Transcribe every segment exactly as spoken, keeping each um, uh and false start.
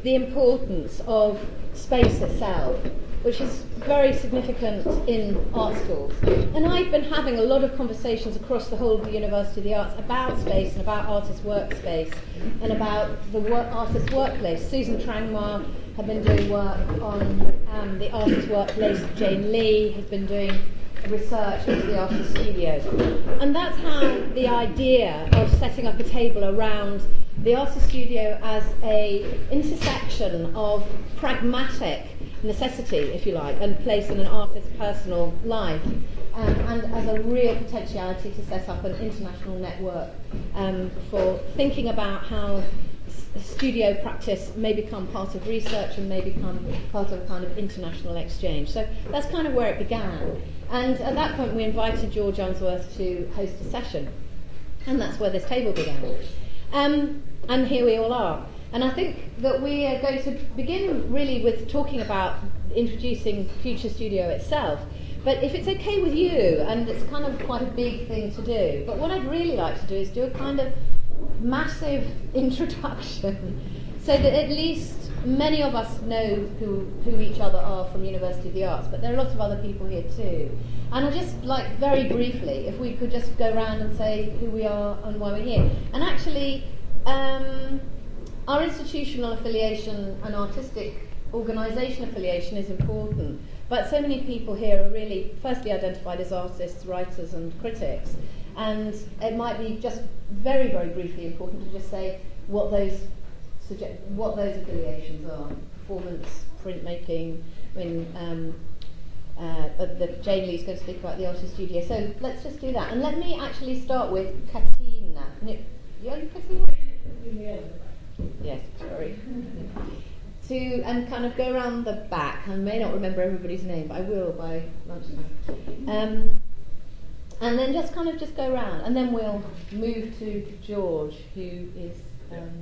the importance of space itself, which is very significant in art schools. And I've been having a lot of conversations across the whole of the University of the Arts about space and about artist workspace and about the work, artist workplace. Susan Trangmar have been doing work on um, the artist workplace. Jane Lee has been doing research into the artist studio. And that's how the idea of setting up a table around the artist studio as a intersection of pragmatic necessity, if you like, and place in an artist's personal life, um, and as a real potentiality to set up an international network um, for thinking about how s- studio practice may become part of research and may become part of a kind of international exchange. So that's kind of where it began. And at that point we invited George Unsworth to host a session, and that's where this table began. Um, and here we all are. And I think that we are going to begin really with talking about introducing Future Studio itself. But if it's okay with you, and it's kind of quite a big thing to do, but what I'd really like to do is do a kind of massive introduction so that at least many of us know who, who each other are from University of the Arts, but there are lots of other people here too. And I'd just like, very briefly, if we could just go around and say who we are and why we're here. And actually, um, our institutional affiliation and artistic organisation affiliation is important, but so many people here are really firstly identified as artists, writers and critics, and it might be just very, very briefly important to just say what those suggest, what those affiliations are. Performance, printmaking, I mean, um, uh, the, Jane Lee's going to speak about the artist studio, so let's just do that. And let me actually start with Katina. Can you, you only Katina? Yeah. Yes, sorry. To and kind of go around the back. I may not remember everybody's name, but I will by lunchtime. Um, and then just kind of just go around, and then we'll move to George, who is. Um,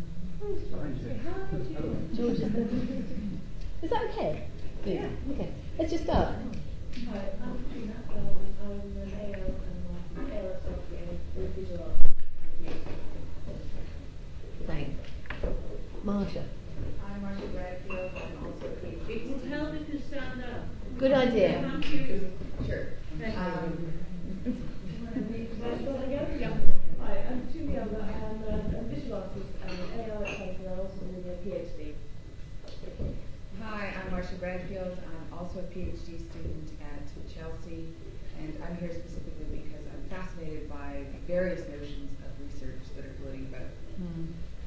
George is the. Is that okay? Yeah. Okay. Let's just start. Hi, I'm Katina. Um, I'm an A L and A L associate with visual arts. Thanks. Marsha. I'm Marsha Bradfield. I'm also a PhD. It will help if you stand up. Good idea. Thank you. Sure. Thank Um, yeah. Hi, I'm Julia. I'm a, a visual artist and an A L painter. I'm also doing a PhD. Hi, I'm Marsha Bradfield. I'm also a PhD student at Chelsea, and I'm here specifically because I'm fascinated by various notions of research that are floating about. Hmm.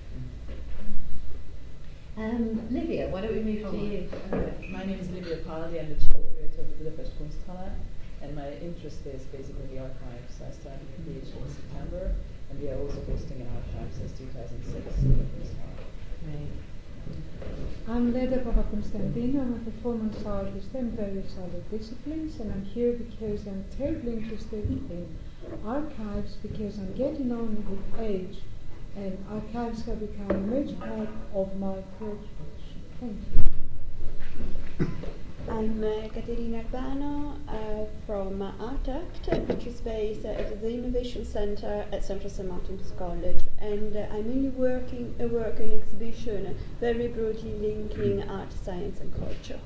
Um, Livia, why don't we move to you? Okay. My name is Livia Paldi. I'm the chief curator of the Budapest Kunsthalle, and my interest is basically the archives. I started a PhD in September, and we are also hosting an archive since two thousand six in the Kunsthalle. Right. I'm Leda Papa-Constantino. I'm a performance artist in various other disciplines, and I'm here because I'm terribly interested in archives, because I'm getting on with age, and archives have become a major part of my preoccupation. Thank you. I'm uh, Caterina Albano uh, from ArtAct, which is based uh, at the Innovation Center at Central Saint Martin's College, and uh, I'm mainly working a work in exhibition, uh, very broadly linking art, science, and culture.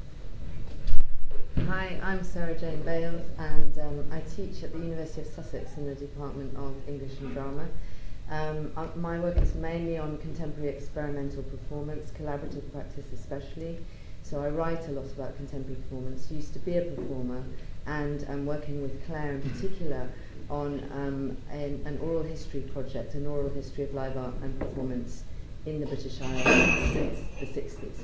Hi, I'm Sarah Jane Bales, and um, I teach at the University of Sussex in the Department of English and Drama. Um, uh, my work is mainly on contemporary experimental performance, collaborative practice especially. So I write a lot about contemporary performance, used to be a performer, and I'm working with Claire in particular on um, an, an oral history project, an oral history of live art and performance in the British Isles since the sixties.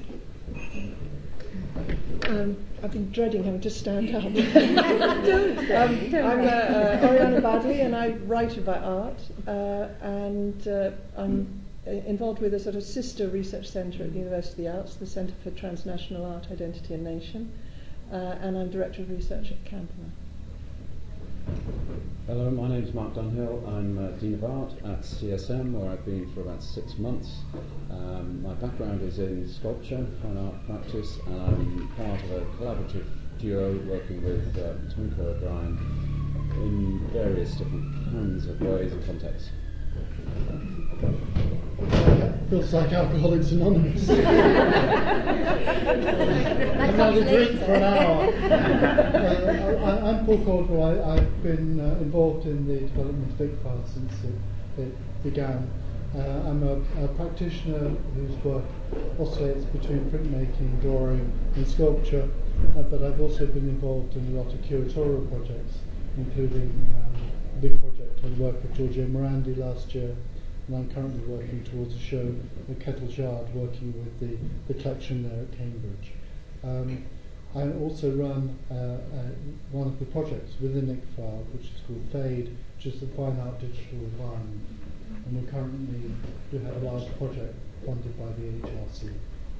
Um, I've been dreading having to stand up. don't, um, don't I'm uh, uh, Oriana Badley, and I write about art, uh, and uh, I'm involved with a sort of sister research centre at the University of the Arts, the Centre for Transnational Art, Identity and Nation, uh, and I'm Director of Research at Campana. Hello, my name is Mark Dunhill. I'm uh, Dean of Art at C S M, where I've been for about six months. Um, my background is in sculpture, fine art practice, and I'm part of a collaborative duo working with uh, Twinkle O'Brien in various different kinds of ways and contexts. feels like Alcoholics Anonymous. I've had a drink for an hour. uh, I, I'm Paul Caldwell. I, I've been uh, involved in the development of ICFAR since it, it began. Uh, I'm a, a practitioner whose work oscillates between printmaking, drawing and sculpture, uh, but I've also been involved in a lot of curatorial projects, including um, a big project on the work of Giorgio Morandi last year, and I'm currently working towards a show at Kettle's Yard, working with the, the collection there at Cambridge. Um, I also run uh, uh, one of the projects within ICFAR, which is called FADE, which is the Fine Art Digital Environment. And we currently do have a large project funded by the H R C.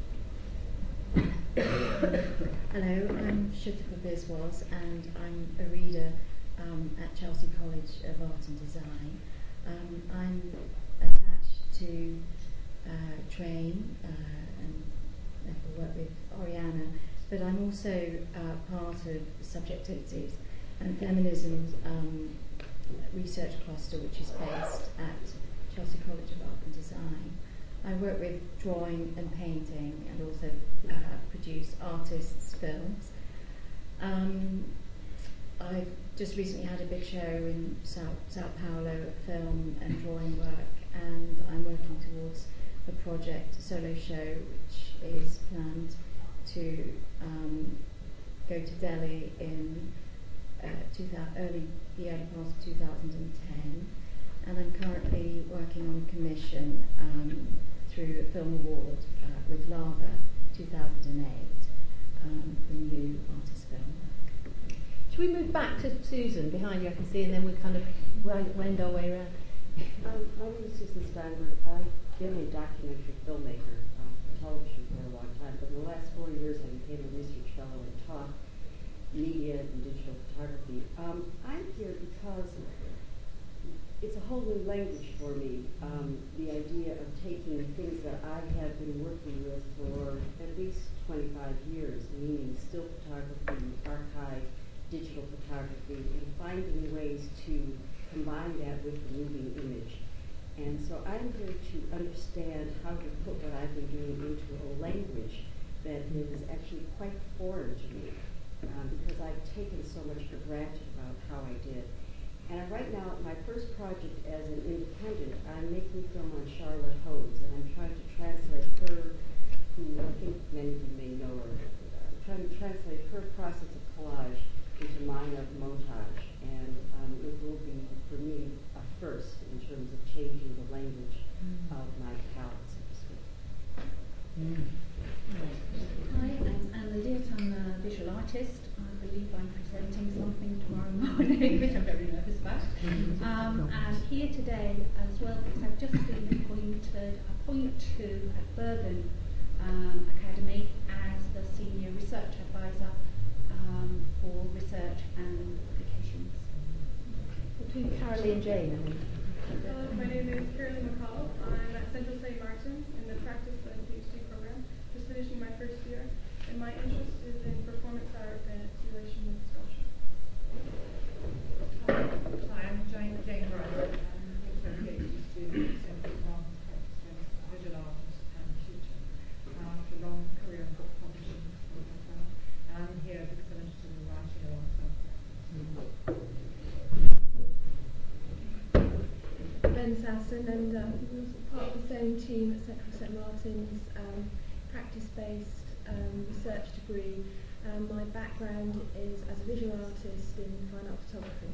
Hello, I'm Shutaka Biswas and I'm a reader um, at Chelsea College of Art and Design. Um, I'm attached to uh, Train uh, and therefore work with Oriana, but I'm also uh, part of Subjectivities and Feminism's um, research cluster, which is based at Chelsea College of Art and Design. I work with drawing and painting and also uh, produce artists' films. Um, I've just recently had a big show in Sao, Sao Paulo at film and drawing work, and I'm working towards a project, a solo show, which is planned to um, go to Delhi in uh, two thousand, early, the early part of two thousand ten. And I'm currently working on a commission um, through a film award uh, with Lava two thousand eight, um, the new artist film. Should we move back to Susan behind you, I can see, and then we kind of wend our way around? Um, my name is Susan Steinberg. I've been a documentary filmmaker um, for television for a long time, but in the last four years I became a research fellow and taught media and digital photography. Um, I'm here because it's a whole new language for me, um, the idea of taking things that I have been working with for at least twenty-five years, meaning still photography, archive, digital photography, and finding ways to combine that with the moving image. And so I'm here to understand how to put what I've been doing into a language that is actually quite foreign to me, um, because I've taken so much for granted about how I did. And right now, my first project as an independent, I'm making a film on Charlotte Hodes, and I'm trying to translate her, who I think many of you may know her, uh, trying to translate her process of collage into mine of montage. And um, it will be, for me, a first in terms of changing the language mm. of my palette, so to speak. Mm. Hi, I'm Anne Elliott. I'm a visual artist. I believe I'm presenting something tomorrow morning, which I'm very nervous about. Um, and here today as well because I've just been appointed, appointed to at Bergen um, Academy as the Senior Research Advisor um, for research and publications. Between Carolee and Jane. Hello, my name is Carolee McCall. I'm at Central Saint Martin in the Practice and PhD program, just finishing my first year. And my interest is in performance art and its relation with sculpture. Hi, I'm Jane, Jane Brown. I'm also a PhD student at Central Martin Practice, visual artist and teacher. After a long career in book publishing for myself, and I'm here because I'm interested in writing alongside practice. Ben Sasson, and uh, we're part of the same team at Central Saint Martin's um, practice-based um, research degree. Um, my background is as a visual artist in fine art photography.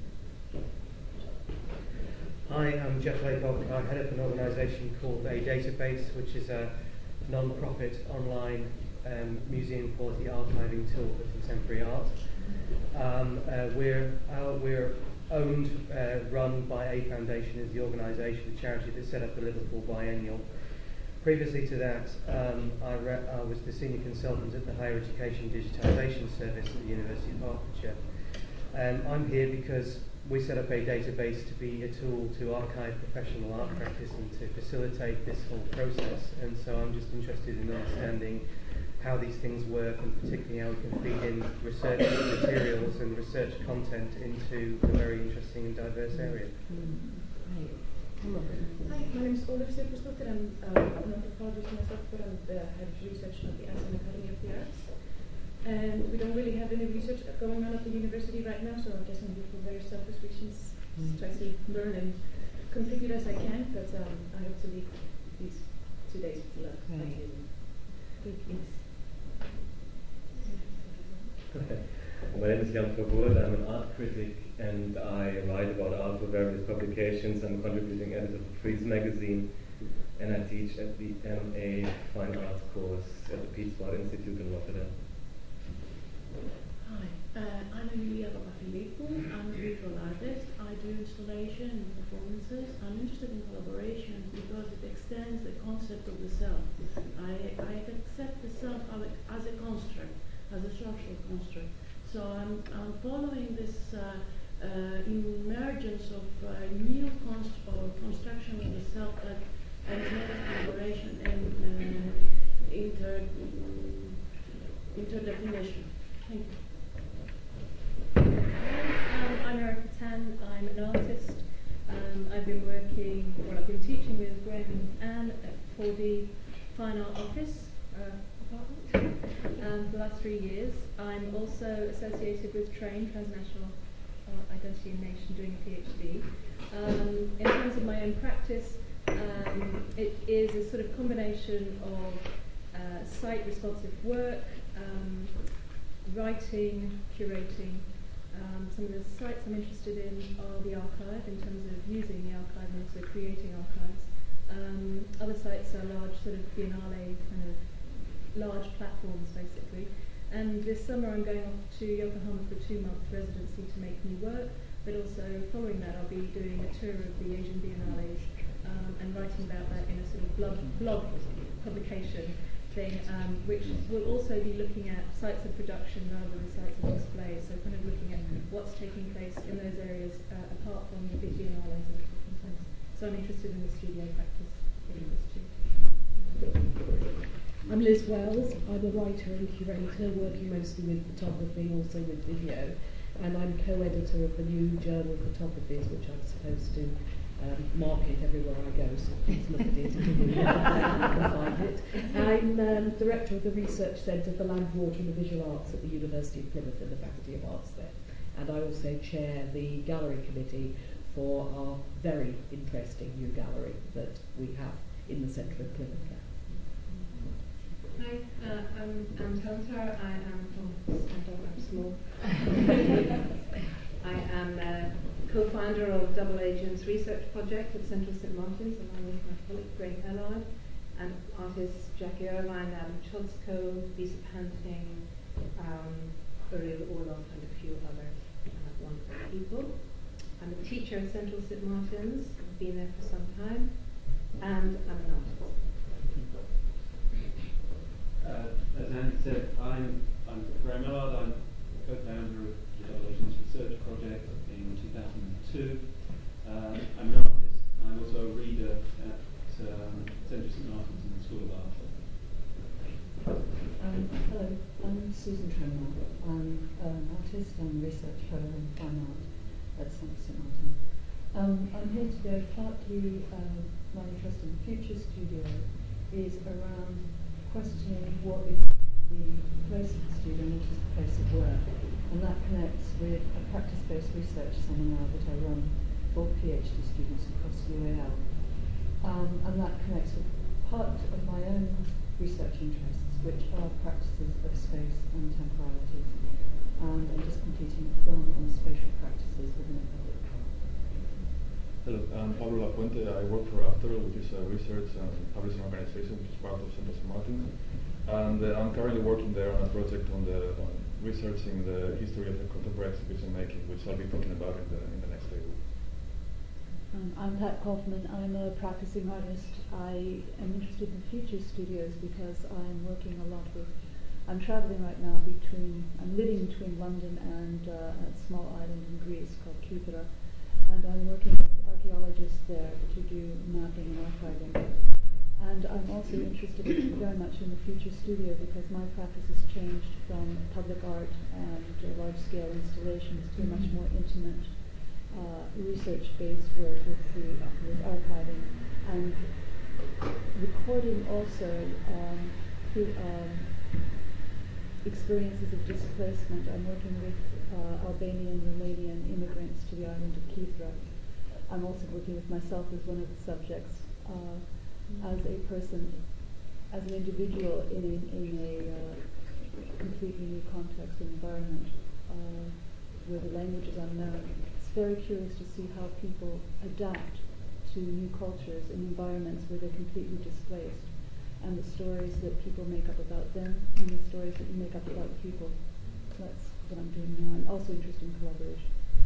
Hi, I'm Jeff Laycock. I head up an organisation called A Database, which is a non-profit online um, museum quality archiving tool for contemporary art. Um, uh, we're uh, we're owned, uh, run by A Foundation, is the organisation, the charity that set up the Liverpool Biennial. Previously to that, um, I, re- I was the senior consultant at the Higher Education Digitisation Service at the University of Hertfordshire. Um, I'm here because we set up a database to be a tool to archive professional art practice and to facilitate this whole process. And so I'm just interested in understanding how these things work, and particularly how we can feed in research materials and research content into a very interesting and diverse area. Mm, right. Hi, my name is Olaf Sippersdotter. I'm uh, an anthropologist myself, but I'm the head of research at the Aspen Academy of the Arts. And we don't really have any research going on at the university right now, so I guess I'm here for very selfish reasons, just try to learn and contribute as I can, but um, I hope to leave these two days with love. Thank you. Okay. My name is Jan Verwoerd. I'm an art critic and I write about art for various publications. I'm contributing editor for Frieze magazine and I teach at the M A Fine Arts course at the Piet Zwart Institute in Rotterdam. Hi, uh, I'm Emilia Papafilippou. I'm a visual artist. I do installation and performances. I'm interested in collaboration because it extends the concept of the self. I, I accept the self as a construct, as a social construct. So I'm, I'm following this uh, uh, emergence of uh, new const or construction of the self that entails collaboration and uh, inter interdefinition. Thank you. Um, I'm Erica Tan. I'm an artist. Um, I've been working, well, I've been teaching with Graham and Anne for the Fine Art Office uh, department um, for the last three years. I'm also associated with TRAIN, Transnational Art Identity and Nation, doing a PhD. Um, in terms of my own practice, um, it is a sort of combination of uh, site-responsive work, um, writing, curating. Um, some of the sites I'm interested in are the archive, in terms of using the archive and also creating archives. Um, other sites are large sort of biennale, kind of large platforms basically. And this summer I'm going off to Yokohama for a two-month residency to make new work, but also following that I'll be doing a tour of the Asian biennales um, and writing about that in a sort of blog, blog publication thing, um, which will also be looking at sites of production rather than sites of display, so kind of looking at what's taking place in those areas uh, apart from the big biennales and things. So I'm interested in the studio practice in this too. I'm Liz Wells. I'm a writer and curator working mostly with photography, also with video, and I'm co-editor of the new journal Photographies, which I'm supposed to Um, market everywhere I go, so please look at it and find it. I'm um, director of the Research Centre for Land, Water and the Visual Arts at the University of Plymouth and the Faculty of Arts there. And I also chair the gallery committee for our very interesting new gallery that we have in the centre of Plymouth there. Hi, uh, I'm Anne Hunter. I am from I'm small. I am uh, co-founder of Double Agents Research Project at Central Saint Martins, along with my colleague Greg Helard, and artists Jackie Irvine, Adam Chodsko, Lisa Panting, um, Uriel Orloff, and a few other uh, wonderful people. I'm a teacher at Central Saint Martins. I've been there for some time, and I'm an artist. Uh, as Andy said, I'm, I'm Graham Allard. I'm co-founder of the Double Agents Research Project in two thousand two. Uh, I'm an artist. I'm also a reader at um, Central Saint Martins in the School of Art. Um, hello, I'm Susan Tremor. I'm an artist and research fellow in fine art at Central Saint Martins. Um, I'm here today partly uh, my interest in the Future Studio is around questioning what is the place of the studio and what is the place of work. And that connects with a practice-based research seminar that I run for PhD students across U A L. Um, and that connects with part of my own research interests, which are practices of space and temporalities. And I'm just completing a film on spatial practices within a public park. Hello, I'm Pablo Lafuente. I work for After, which is a research and publishing organization which is part of Central Saint Martins. And uh, I'm currently working there on a project on the on researching the history of the contemporary exhibition making, which I'll be talking about in the in the next table. Um, I'm Pat Kaufman. I'm a practicing artist. I am interested in future studios because I'm working a lot with. I'm traveling right now between. I'm living between London and uh, a small island in Greece called Kythera, and I'm working with archaeologists there to do mapping and archiving. And I'm also interested in, very much in the future studio because my practice has changed from public art and uh, large-scale installations to a much more intimate uh, research-based work with, the, with archiving and recording also um, through um, experiences of displacement. I'm working with uh, Albanian, Romanian immigrants to the island of Kithra. I'm also working with myself as one of the subjects, uh, as a person, as an individual in a, in a uh, completely new context and environment uh, where the language is unknown. It's very curious to see how people adapt to new cultures and environments where they're completely displaced, and the stories that people make up about them and the stories that you make up about people. So that's what I'm doing now. I'm also interested in collaboration.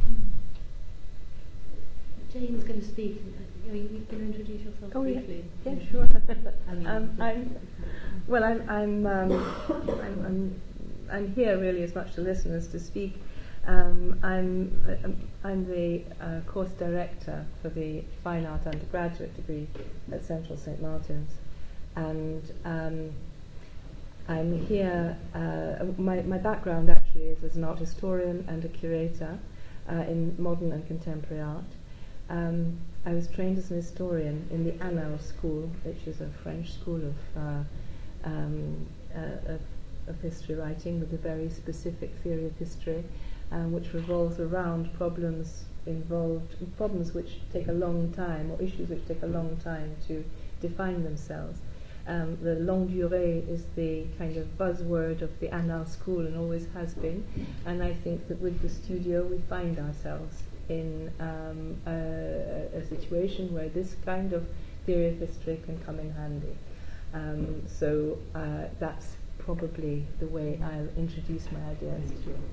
Jane's going to speak. Are you going to introduce yourself oh, briefly? Yeah, yeah sure. um, I'm, well, I'm I'm, um, I'm I'm I'm here really as much to listen as to speak. Um, I'm uh, I'm the uh, course director for the Fine Art undergraduate degree at Central Saint Martin's, and um, I'm here. Uh, my my background actually is as an art historian and a curator uh, in modern and contemporary art. Um, I was trained as an historian in the Annales School, which is a French school of, uh, um, uh, of, of history writing with a very specific theory of history, um, which revolves around problems involved, problems which take a long time, or issues which take a long time to define themselves. Um, the longue durée is the kind of buzzword of the Annales School and always has been, and I think that with the studio we find ourselves in um, a, a situation where this kind of theory of history can come in handy. Um, so uh, that's probably the way I'll introduce my ideas to you.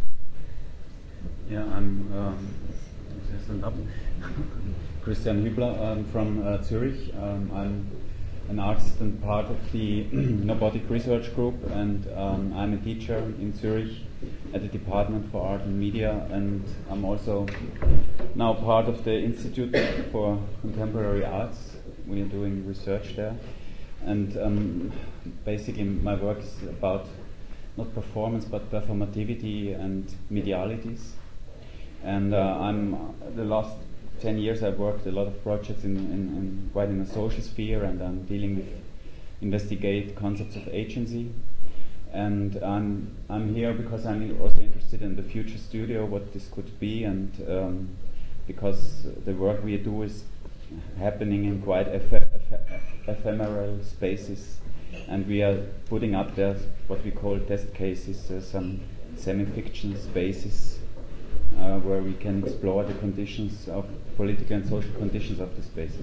Yeah, I'm um, Christian Hübler. I'm from uh, Zurich. Um, I'm an artist and part of the Nobotic Research Group, and um, I'm a teacher in Zurich at the Department for Art and Media, and I'm also now part of the Institute for Contemporary Arts. We are doing research there, and um, basically my work is about not performance but performativity and medialities. And uh, I'm uh, the last ten years I've worked a lot of projects in, in, in quite in the social sphere, and I'm dealing with investigate concepts of agency. And I'm I'm here because I'm also interested in the future studio, what this could be, and um, because the work we do is happening in quite eph- eph- ephemeral spaces, and we are putting up there what we call test cases, uh, some semi-fiction spaces uh, where we can explore the conditions of political and social conditions of the spaces.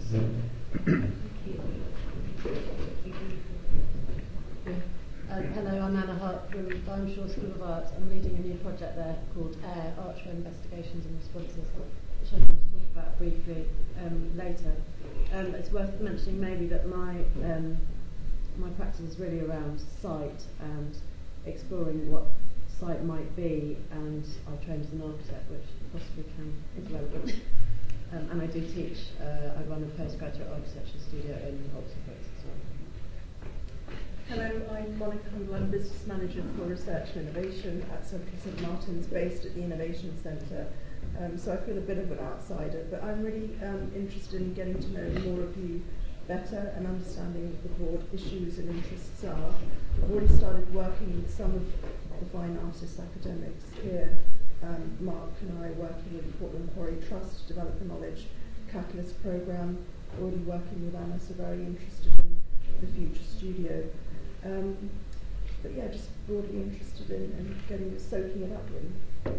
Um, hello, I'm Anna Hart from Dimeshaw School of Art. I'm leading a new project there called AIR, Archway Investigations and Responses, which I'm going to talk about briefly um, later. Um, it's worth mentioning maybe that my um, my practice is really around sight and exploring what sight might be, and I trained as an architect, which possibly can is relevant. um, and I do teach. Uh, I run a postgraduate architecture studio in Oxford as well. Hello, I'm Monica Hundle. I'm Business Manager for Research and Innovation at Central Saint Martin's, based at the Innovation Centre. Um, so I feel a bit of an outsider, but I'm really um, interested in getting to know more of you better and understanding what the broad issues and interests are. I've already started working with some of the fine artists academics here. Um, Mark and I are working with the Portland Quarry Trust to develop a knowledge catalyst programme, already working with Anna, so very interested in the future studio. Um, but yeah, just broadly interested in, in getting it, soaking it up really.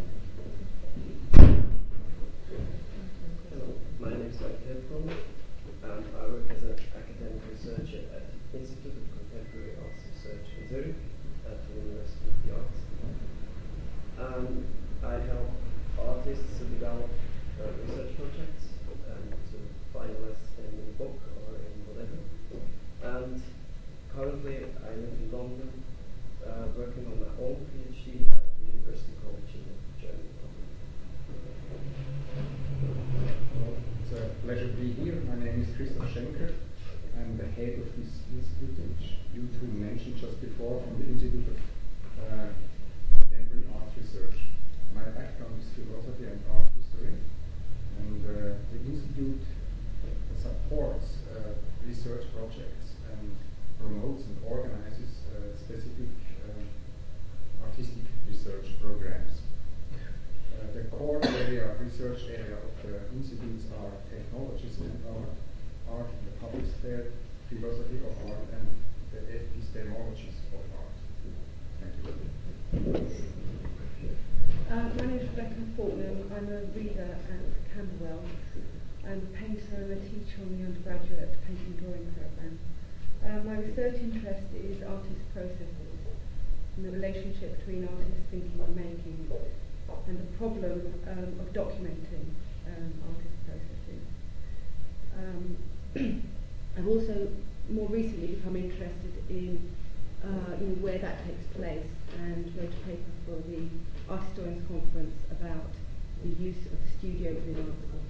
Hello, my name is Mike Hilton, and I work as an academic researcher at the Institute of Contemporary Arts Research in Zurich at the University of the Arts. Um, I help artists to develop uh, research projects and to finalize them in a book or in whatever. And currently, I live in London, uh, working on my own PhD at the University College in Germany. Well, it's a pleasure to be here. My name is Christoph Schenker. I'm the head of this institute, which you two mentioned just before, from the Institute of uh, Contemporary Art Research. My background is philosophy and art history, research projects and promotes and organizes uh, specific uh, artistic research programs. Uh, the core area, research area of the institutes are technologies and art, art in the public sphere, philosophy of art, and the epistemologies of art. Thank you. Uh, my name is Rebecca Fortnam. I'm a reader at Camberwell. I'm a painter and a teacher on the undergraduate painting drawing programme. Uh, my research interest is artist processes and the relationship between artist thinking and making, and the problem um, of documenting um, artist processes. Um, I've also more recently become interested in uh, you know, where that takes place, and wrote a paper for the Art Historians Conference about the use of the studio within art school.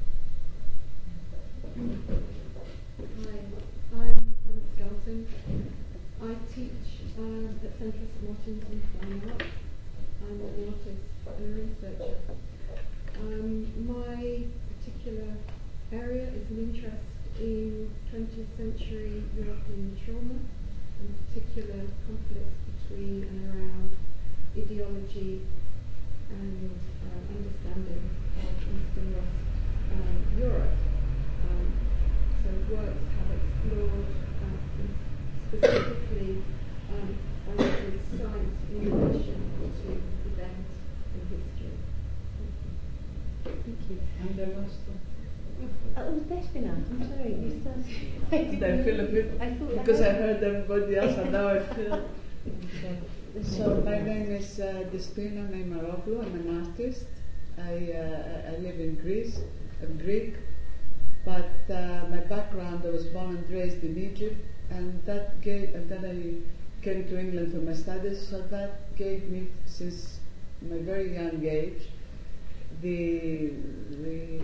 Hi, I'm Anna Skelton. I teach uh, at Central Saint Martin's in Fine Art. I'm an artist and a researcher. Um, my particular area is an interest in twentieth century European trauma, in particular conflicts between and around ideology and uh, understanding of East and West um, Europe. Um, so works have explored uh, specifically um, science in relation to events in history. Thank you. And the last one. Oh, Despina, I'm sorry, you started. I feel a bit, I thought because I, I heard everybody else and now I feel. So my name is uh, Despina Neymaroglu. I'm an artist. I, uh, I live in Greece. I'm Greek. But uh, my background, I was born and raised in Egypt, and that gave, and then I came to England for my studies, so that gave me, since my very young age, the, the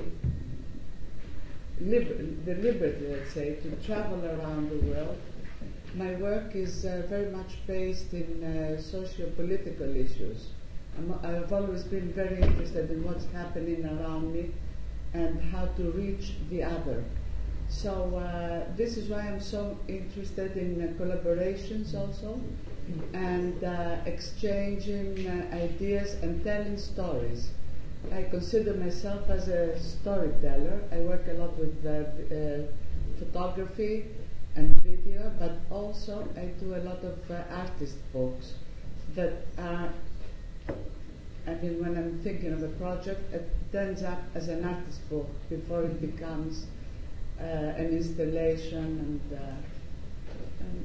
Liber- the liberty, let's say, to travel around the world. My work is uh, very much based in uh, socio-political issues. I'm, I've always been very interested in what's happening around me and how to reach the other. So uh, this is why I'm so interested in uh, collaborations also, and uh, exchanging uh, ideas and telling stories. I consider myself as a storyteller. I work a lot with uh, uh, photography and video, but also I do a lot of uh, artist books that are, I mean, when I'm thinking of a project, it turns up as an artist book before it becomes uh, an installation and, uh, and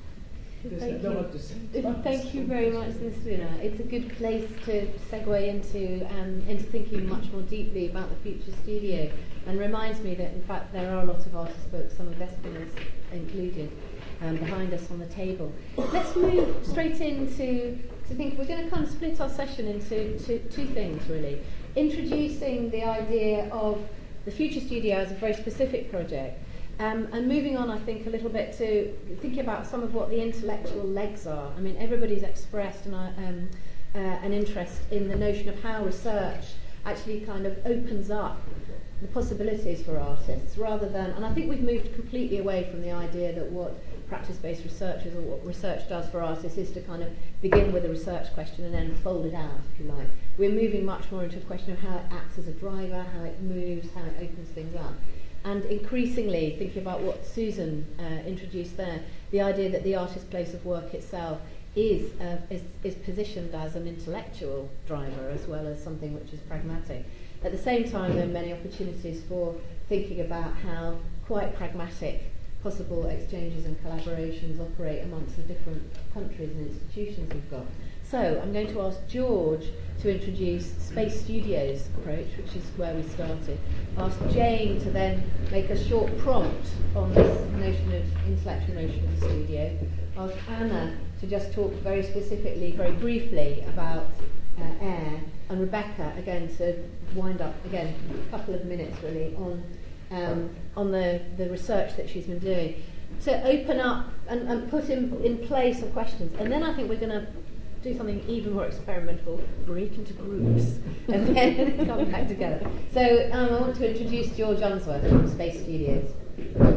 Thank I don't you. want to say Thank you very much, Despina. It's a good place to segue into um, into thinking much more deeply about the future studio, and reminds me that in fact there are a lot of artist books, some of Despina's included, um, behind us on the table. Let's move straight into to think. We're going to kind of split our session into two, two things really. Introducing the idea of the future studio as a very specific project. Um, and moving on, I think, a little bit to thinking about some of what the intellectual legs are. I mean, everybody's expressed an, um, uh, an interest in the notion of how research actually kind of opens up the possibilities for artists, rather than, and I think we've moved completely away from the idea that what practice-based research is, or what research does for artists, is to kind of begin with a research question and then fold it out, if you like. We're moving much more into a question of how it acts as a driver, how it moves, how it opens things up. And increasingly, thinking about what Susan uh, introduced there, the idea that the artist place of work itself is, uh, is is positioned as an intellectual driver as well as something which is pragmatic. At the same time, there are many opportunities for thinking about how quite pragmatic possible exchanges and collaborations operate amongst the different countries and institutions we've got. So I'm going to ask George to introduce Space Studios approach, which is where we started. Ask Jane to then make a short prompt on this notion of intellectual notion of the studio. Ask Anna to just talk very specifically, very briefly about uh, air, and Rebecca again to wind up again a couple of minutes really on um, on the, the research that she's been doing, to open up and, and put in, in place of questions. And then I think we're going to do something even more experimental, break into groups, and then come back together. So um, I want to introduce George Unsworth from Space Studios.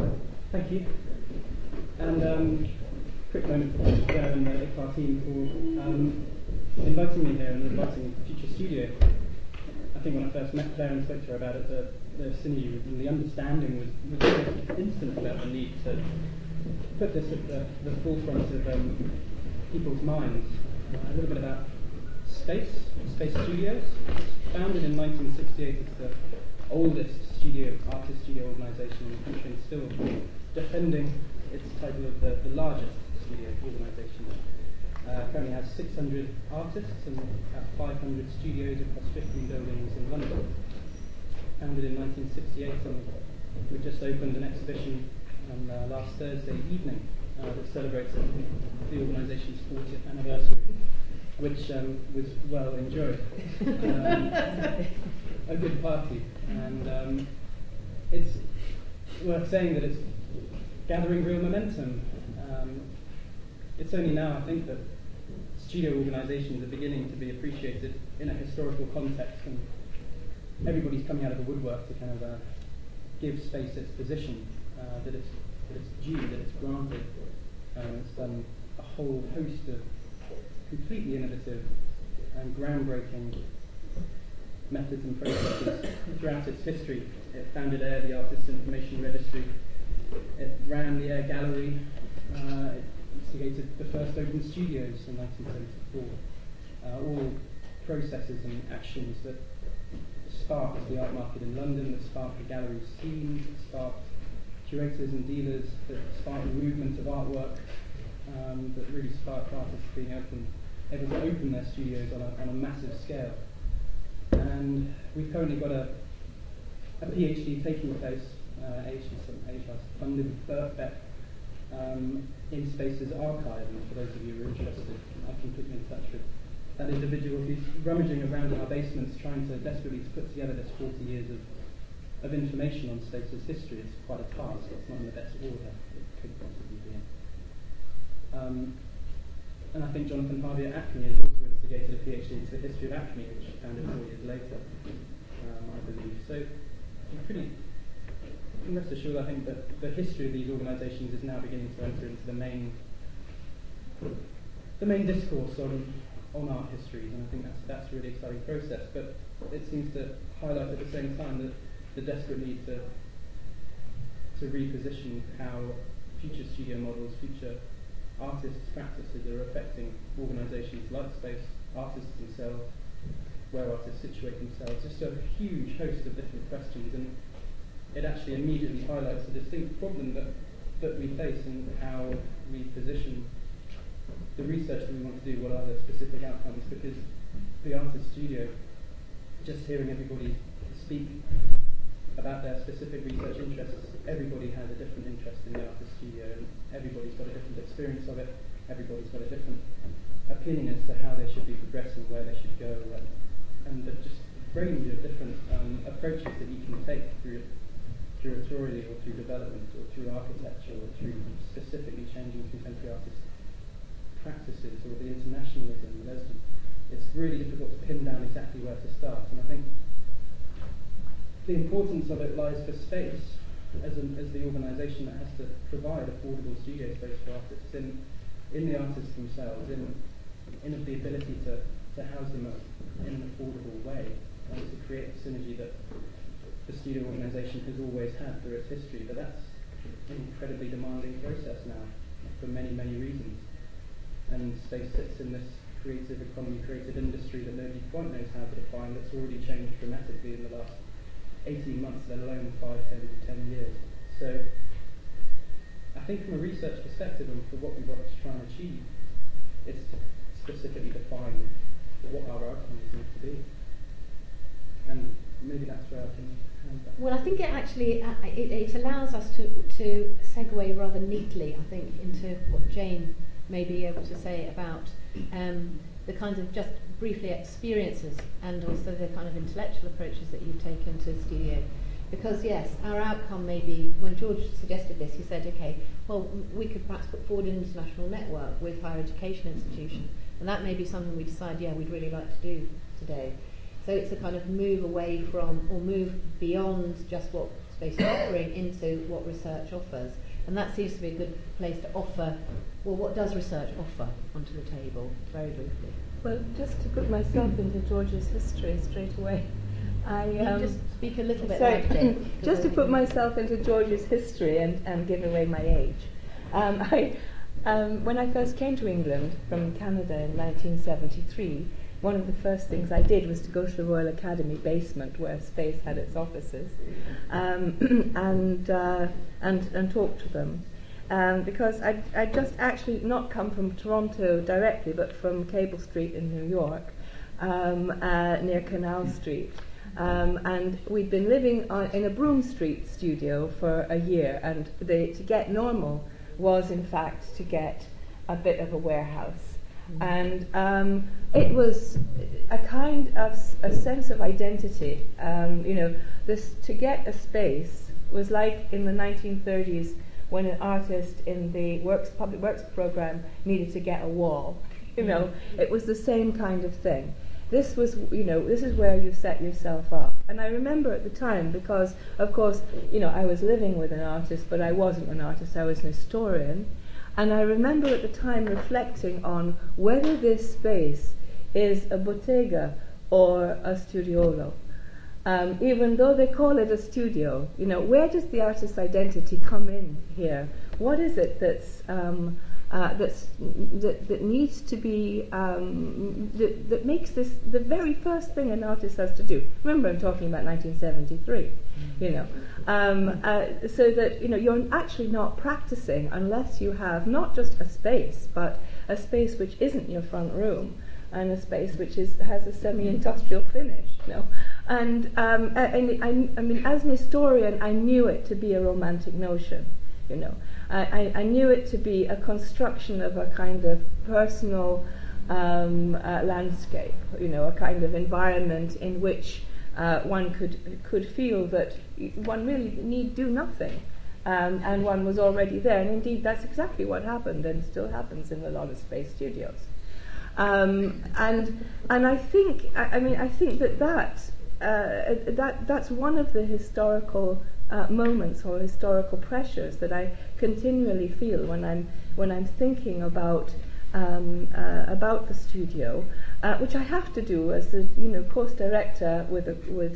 Thank you. And um, quick moment for Claire and the I C F A R team for um, inviting me here and inviting Future Studio. I think when I first met Claire and spoke to her about it, the, the synergy and the understanding was, was instant about the need to put this at the, the forefront of um, people's minds. Uh, a little bit about Space, Space Studios. It's founded in nineteen sixty-eight. It's the oldest studio, artist studio organisation in the country, and still defending its title of the, the largest studio organisation. Uh, currently has six hundred artists and about five hundred studios across fifteen buildings in London. Founded in nineteen sixty-eight, and we just opened an exhibition on uh, last Thursday evening uh, that celebrates the organisation's fortieth anniversary, which um, was well enjoyed. Um, a good party, and um, it's worth saying that it's gathering real momentum. Um, it's only now, I think, that studio organisations are beginning to be appreciated in a historical context, and everybody's coming out of the woodwork to kind of uh, give Space its position, uh, that it's that it's due, that it's granted. Um, it's done a whole host of completely innovative and groundbreaking methods and processes throughout its history. It founded AIR, the Artists' Information Registry. It ran the AIR Gallery. Uh, it instigated the first open studios in nineteen seventy-four. Uh, all processes and actions that sparked the art market in London, that sparked the gallery scene, that sparked curators and dealers, that sparked the movement of artwork, um, that really sparked artists being open, able to open their studios on a, on a massive scale. And we've currently got a, a PhD taking place, uh, A H S funded with Birkbeck, um, in Space's archive, and for those of you who are interested, I can put you in touch with that individual who's rummaging around in our basements trying to desperately to put together this forty years of, of information on Space's history. It's quite a task, it's not in the best order it could possibly be in. Um, and I think Jonathan Harvey at Acme has also instigated a PhD into the history of Acme, which was founded four years later, um, I believe. So, I'm pretty rest assured, I think that the history of these organisations is now beginning to enter into the main the main discourse on on art histories, and I think that's that's a really exciting process. But it seems to highlight at the same time that the desperate need to to reposition how future studio models, future artists' practices are affecting organisations like Space, artists themselves, where artists situate themselves. Just a huge host of different questions, and it actually immediately highlights a distinct problem that, that we face in how we position the research that we want to do, what are the specific outcomes, because the artist studio, just hearing everybody speak about their specific research interests, everybody has a different interest in the artist studio, and everybody's got a different experience of it, everybody's got a different opinion as to how they should be progressing, where they should go, and, and the just range of different um, approaches that you can take through curatorially or through development or through architecture or through specifically changing contemporary artist practices or the internationalism. There's, it's really difficult to pin down exactly where to start, and I think the importance of it lies for Space as, an, as the organisation that has to provide affordable studio space for artists in, in the artists themselves, in, in the ability to, to house them in an affordable way, and to create a synergy that the studio organisation has always had through its history. But that's an incredibly demanding process now for many, many reasons. And Space sits in this creative economy, creative industry that nobody quite knows how to define, that's already changed dramatically in the last eighteen months, let alone five, ten, ten years. So I think from a research perspective and for what we want to try and achieve, it's to specifically define what our outcomes need to be. And maybe that's where I can hand back. Well, I think it actually uh, it, it allows us to to segue rather neatly, I think, into what Jane may be able to say about um, the kinds of just briefly experiences and also the kind of intellectual approaches that you've taken to studio. Because yes, our outcome may be, when George suggested this, he said, okay, well, we could perhaps put forward an international network with higher education institutions, and that may be something we decide, yeah, we'd really like to do today. So it's a kind of move away from, or move beyond just what Space is offering into what research offers. And that seems to be a good place to offer, well, what does research offer onto the table, very briefly? Well, just to put myself into George's history straight away, I um, just speak a little bit sorry, loudly. just to put myself into George's history and, and give away my age. Um, I, um, when I first came to England from Canada in nineteen seventy-three, one of the first things I did was to go to the Royal Academy basement where Space had its offices, um, and, uh, and and talk to them. Um, because I'd, I'd just actually not come from Toronto directly, but from Cable Street in New York, um, uh, near Canal Street. Um, and we'd been living on, in a Broome Street studio for a year, and the, to get normal was, in fact, to get a bit of a warehouse. Mm-hmm. And um, it was a kind of s- a sense of identity. Um, you know, this to get a space was like in the nineteen thirties when an artist in the works, public works program needed to get a wall. You know, it was the same kind of thing. This was, you know, this is where you set yourself up. And I remember at the time, because, of course, you know, I was living with an artist, but I wasn't an artist, I was an historian. And I remember at the time reflecting on whether this space is a bottega or a studiolo. Um, even though they call it a studio, you know, where does the artist's identity come in here? What is it that's um, uh, that's that, that needs to be um, that, that makes this the very first thing an artist has to do? Remember, I'm talking about nineteen seventy-three. Mm-hmm. You know, um, uh, so that you know you're actually not practicing unless you have not just a space, but a space which isn't your front room, and a space which is has a semi-industrial finish. You know. And, um, and I, I mean, as an historian, I knew it to be a romantic notion, you know. I, I knew it to be a construction of a kind of personal um, uh, landscape, you know, a kind of environment in which uh, one could could feel that one really need do nothing, um, and one was already there. And indeed, that's exactly what happened, and still happens in a lot of space studios. Um, and and I think, I, I mean, I think that that. Uh, that that's one of the historical uh, moments or historical pressures that I continually feel when I'm when I'm thinking about um, uh, about the studio, uh, which I have to do as the you know course director with a, with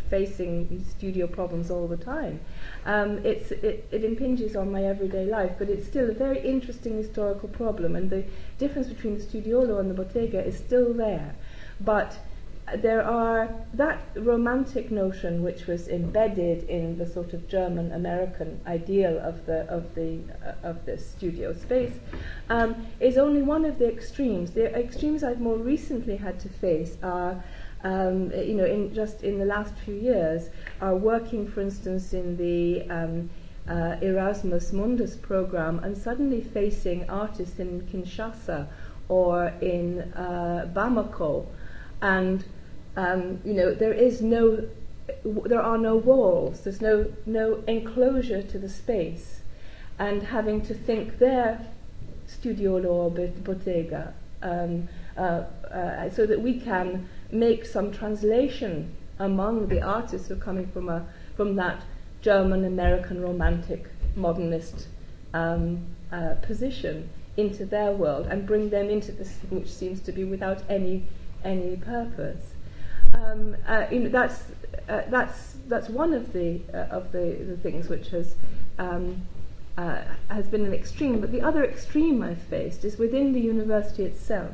facing studio problems all the time. Um, it's it, it impinges on my everyday life, but it's still a very interesting historical problem, and the difference between the studiolo and the bottega is still there, but. There are that romantic notion which was embedded in the sort of German American ideal of the of the uh, of this studio space um, is only one of the extremes. The extremes I've more recently had to face are um, you know in just in the last few years are working, for instance, in the um, uh, Erasmus Mundus program and suddenly facing artists in Kinshasa or in uh, Bamako, and Um, you know, there is no, w- there are no walls. There's no no enclosure to the space, and having to think their studiolo or bottega, um, uh, uh, so that we can make some translation among the artists who are coming from a from that German American romantic modernist um, uh, position into their world and bring them into this, which seems to be without any any purpose. Um, uh, you know, that's uh, that's that's one of the uh, of the, the things which has um, uh, has been an extreme. But the other extreme I've faced is within the university itself,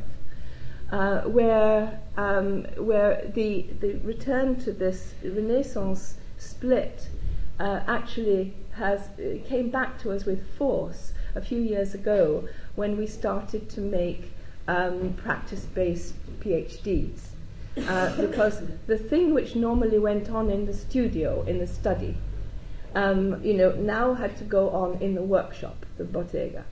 uh, where um, where the the return to this Renaissance split uh, actually has uh, came back to us with force a few years ago when we started to make um, practice-based PhDs. Uh, because the thing which normally went on in the studio, in the study, um, you know, now had to go on in the workshop, the bottega,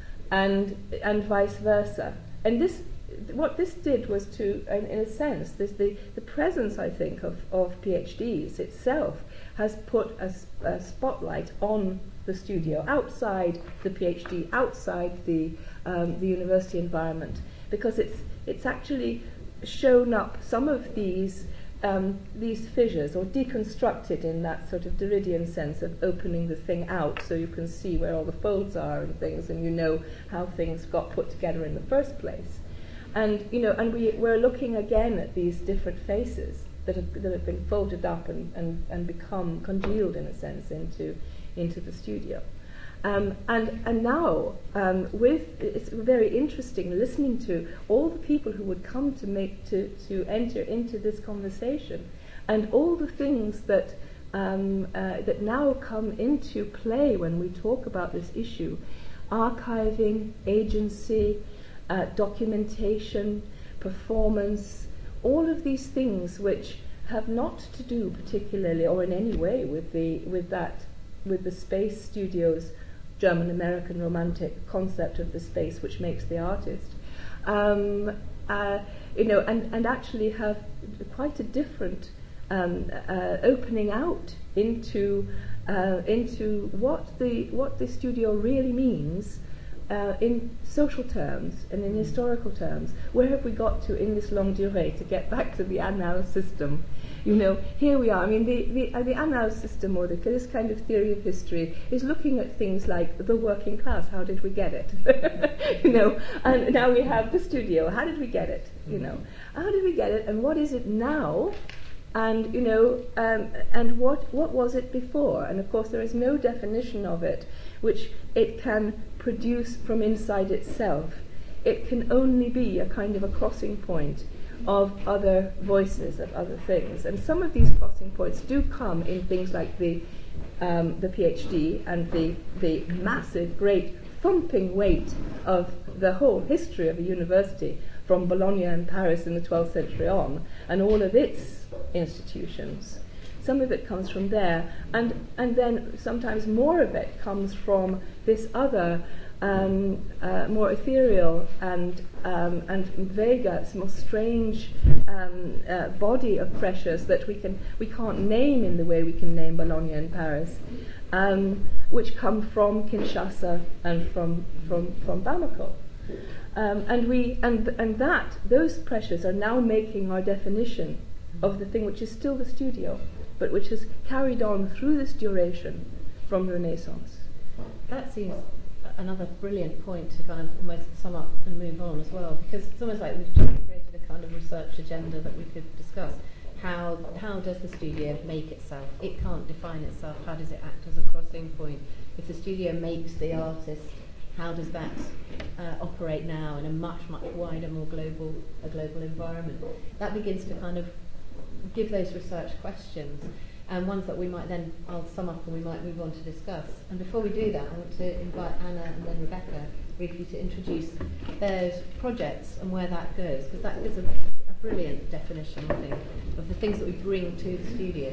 and and vice versa. And this, what this did was to, in, in a sense, this the, the presence, I think, of, of PhDs itself has put a, a spotlight on the studio, outside the PhD, outside the um, the university environment, because it's it's actually shown up some of these um, these fissures, or deconstruct it in that sort of Derridian sense of opening the thing out so you can see where all the folds are and things, and you know how things got put together in the first place. And you know, and we, we're looking again at these different faces that have, that have been folded up and, and, and become congealed in a sense into into the studio. Um, and and now um, with it's very interesting listening to all the people who would come to make to, to enter into this conversation, and all the things that um, uh, that now come into play when we talk about this issue: archiving, agency, uh, documentation, performance, all of these things which have not to do particularly or in any way with the with that with the space studios German American romantic concept of the space which makes the artist, um, uh, you know, and, and actually have quite a different um, uh, opening out into uh, into what the what the studio really means uh, in social terms and in historical terms. Where have we got to in this longue durée, to get back to the Annales system? You know, here we are. I mean, the the, uh, the Annales system, or the, this kind of theory of history, is looking at things like the working class. How did we get it? You know, and now we have the studio. How did we get it? You know, how did we get it, and what is it now? And you know, um, and what what was it before? And of course, there is no definition of it which it can produce from inside itself. It can only be a kind of a crossing point of other voices, of other things. And some of these crossing points do come in things like the um, the PhD and the, the massive, great, thumping weight of the whole history of a university from Bologna and Paris in the twelfth century on, and all of its institutions. Some of it comes from there, and, and then sometimes more of it comes from this other Um, uh, more ethereal and um, and vague, more strange um, uh, body of pressures that we can we can't name in the way we can name Bologna and Paris, um, which come from Kinshasa and from from from Bamako, um, and we and and that those pressures are now making our definition of the thing which is still the studio, but which has carried on through this duration from the Renaissance. That seems another brilliant point to kind of almost sum up and move on as well, because it's almost like we've just created a kind of research agenda that we could discuss. How how does the studio make itself? It can't define itself. How does it act as a crossing point? If the studio makes the artist, how does that uh, operate now in a much much wider, more global a global environment? That begins to kind of give those research questions, and ones that we might then, I'll sum up and we might move on to discuss. And before we do that, I want to invite Anna and then Rebecca briefly to introduce those projects and where that goes, because that gives a, a brilliant definition, I think, of the things that we bring to the studio.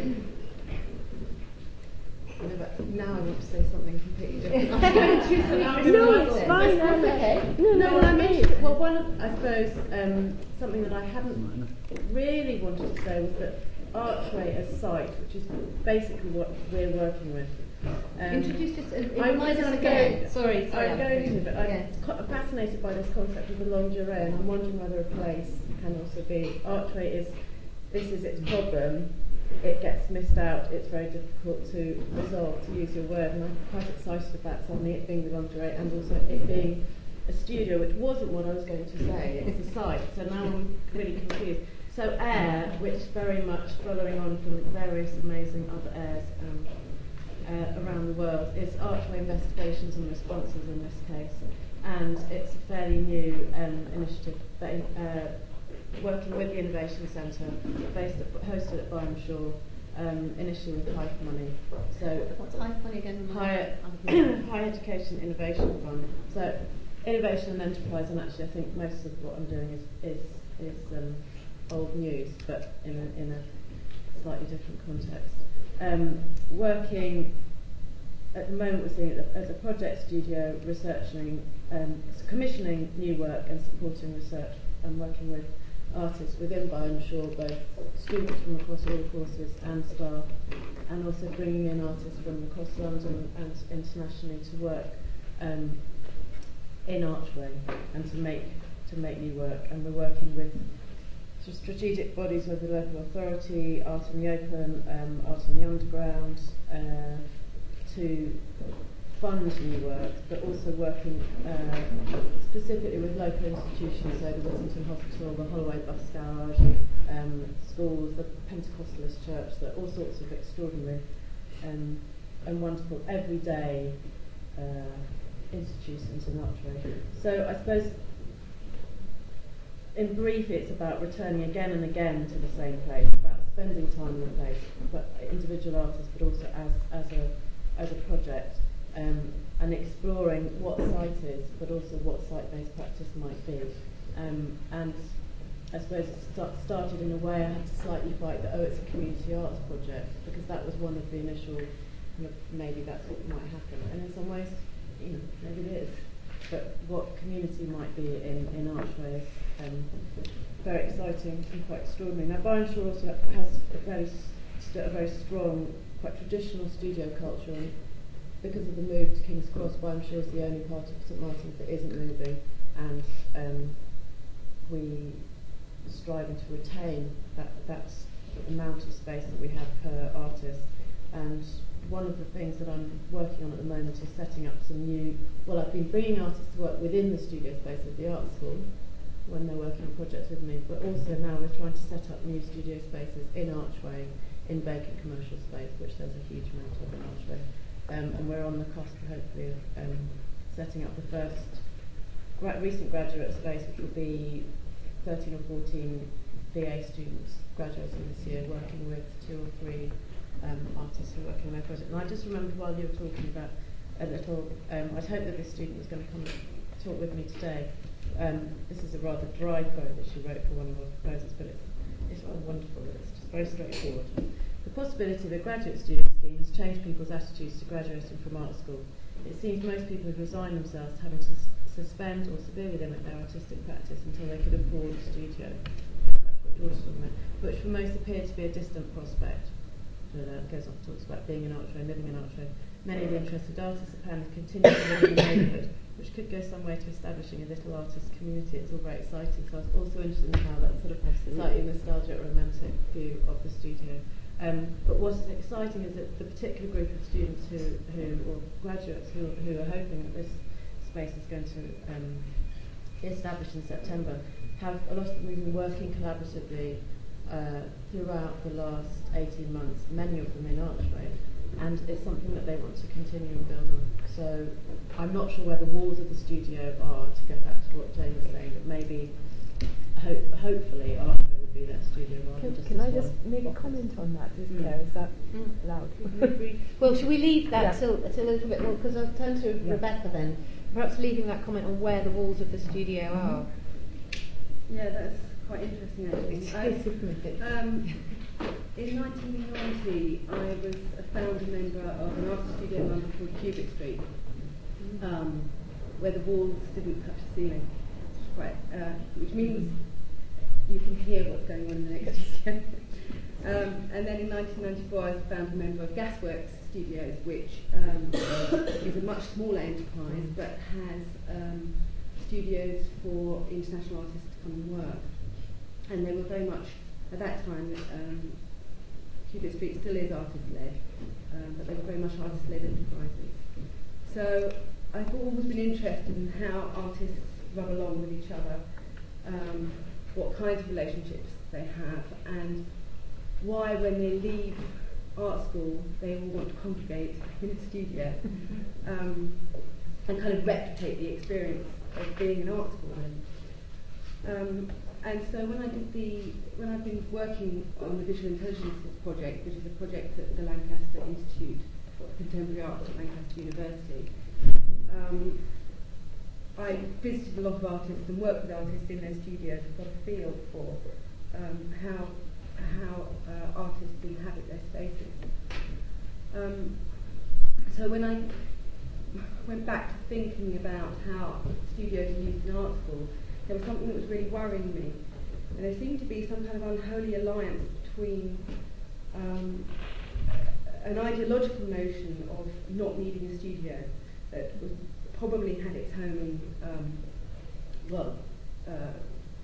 No, but now I want to say something completely different. I'm going to choose something No, it's fine, Anna. okay. No, no, no, well, I okay. mentioned, well, one of, I suppose, um, something that I hadn't really wanted to say was that Archway as site, which is basically what we're working with. Um, Introduce just uh, I'm remind us gonna again. go- Sorry, sorry. I'm going to, but I'm Yes. co- fascinated by this concept of the longue durée, and I'm wondering whether a place can also be. Archway is, this is its problem. It gets missed out. It's very difficult to resolve, to use your word, and I'm quite excited about suddenly it being the longue durée, and also it being a studio, which wasn't what I was going to say. It's a site, so now I'm really confused. So Air, which very much following on from various amazing other airs um, uh, around the world, is Archway Investigations and Responses in this case, and it's a fairly new um, initiative ba- uh, working with the Innovation Centre, based at, hosted at Byram Shaw, um, initially with Hive Money. So what's Hive Money again? Higher, Higher Education Innovation Fund. So innovation and enterprise, and actually I think most of what I'm doing is is, is um, old news, but in a, in a slightly different context. Um, working, at the moment we're seeing it as a project studio, researching, um, commissioning new work and supporting research, and working with artists within Byram Shaw, both students from across all courses and staff, and also bringing in artists from across London and internationally to work um, in Archway and to make to make new work. And we're working with sort of strategic bodies with the local authority, Art in the Open, um, Art in the Underground, uh, to fund new work, but also working uh, specifically with local institutions, so the Whittington Hospital, the Holloway Bus Garage, um, schools, the Pentecostalist Church, the, all sorts of extraordinary um, and wonderful everyday uh, institutions in Archway. So I suppose, in brief, it's about returning again and again to the same place, about spending time in the place, but individual artists, but also as as a as a project, um, and exploring what site is, but also what site-based practice might be. Um, and I suppose it start, started in a way I had to slightly fight that, oh, it's a community arts project, because that was one of the initial, kind of, maybe that's what might happen. And in some ways, you know, maybe it is. But what community might be in, in Archway is um, very exciting and quite extraordinary. Now, Byronshore also has a very, st- a very strong, quite traditional studio culture, and because of the move to King's Cross, Byronshore is the only part of St Martin's that isn't moving, and um, we striving to retain that, that amount of space that we have per artist. And one of the things that I'm working on at the moment is setting up some new, well, I've been bringing artists to work within the studio space of the art school when they're working on projects with me, but also now we're trying to set up new studio spaces in Archway, in vacant commercial space, which there's a huge amount of in Archway. Um, and we're on the cusp, hopefully, of um, setting up the first gra- recent graduate space, which will be thirteen or fourteen B A students graduating this year, working with two or three um, artists who are working on their project. And I just remembered while you were talking about a little, um, I'd hoped that this student was going to come and talk with me today. Um, this is a rather dry poem that she wrote for one of our proposals, but it's, it's rather wonderful. It's just very straightforward. The possibility of a graduate student scheme has changed people's attitudes to graduating from art school. It seems most people have resigned themselves to having to s- suspend or severely limit their artistic practice until they could afford a studio. That's what George was talking about, which for most appeared to be a distant prospect. It goes on, talks about being an Archway, living in Archway. Many of the interested artists are planning to continue to live in the neighbourhood, which could go some way to establishing a little artist community. It's all very exciting. So I was also interested in how that sort of slightly nostalgic, romantic view of the studio. Um, but what is exciting is that the particular group of students who, who or graduates who, who are hoping that this space is going to um, be established in September have a lot of them been working collaboratively uh, throughout the last eighteen months, many of them in Archway, and it's something that they want to continue and build on. So I'm not sure where the walls of the studio are, to get back to what Jane was saying, but maybe, hope, hopefully, Archway would be that studio rather Can, just can as I well. just maybe comment on that, is, Mm. Claire? Is that Mm. allowed? Well, should we leave that Yeah. till, till a little bit more? Because I'll turn to Yeah. Rebecca then. Perhaps leaving that comment on where the walls of the studio Mm-hmm. are. Yeah, that's quite interesting actually. I, It um, in nineteen ninety, I was a founder member of an art studio in London called Cubic Street, um, where the walls didn't touch the ceiling, which, is quite, uh, which means you can hear what's going on in the next studio. um, and then in nineteen ninety-four, I was a founder member of Gasworks Studios, which um, is a much smaller enterprise, but has um, studios for international artists to come and work. And they were very much, at that time, um, Cubic Street still is artist-led, um, but they were very much artist-led enterprises. So I've always been interested in how artists rub along with each other, um, what kinds of relationships they have, and why when they leave art school they all want to congregate in a studio um, and kind of replicate the experience of being in art school. Um, and so when I did the, when I've been working on the Visual Intelligence Project, which is a project at the Lancaster Institute for Contemporary Art at Lancaster University, um, I visited a lot of artists and worked with artists in their studios and got a feel for um, how how uh, artists inhabit their spaces. Um, so when I went back to thinking about how studios are used in art school, there was something that was really worrying me. And there seemed to be some kind of unholy alliance between um, an ideological notion of not needing a studio that was probably had its home in, um, well, uh,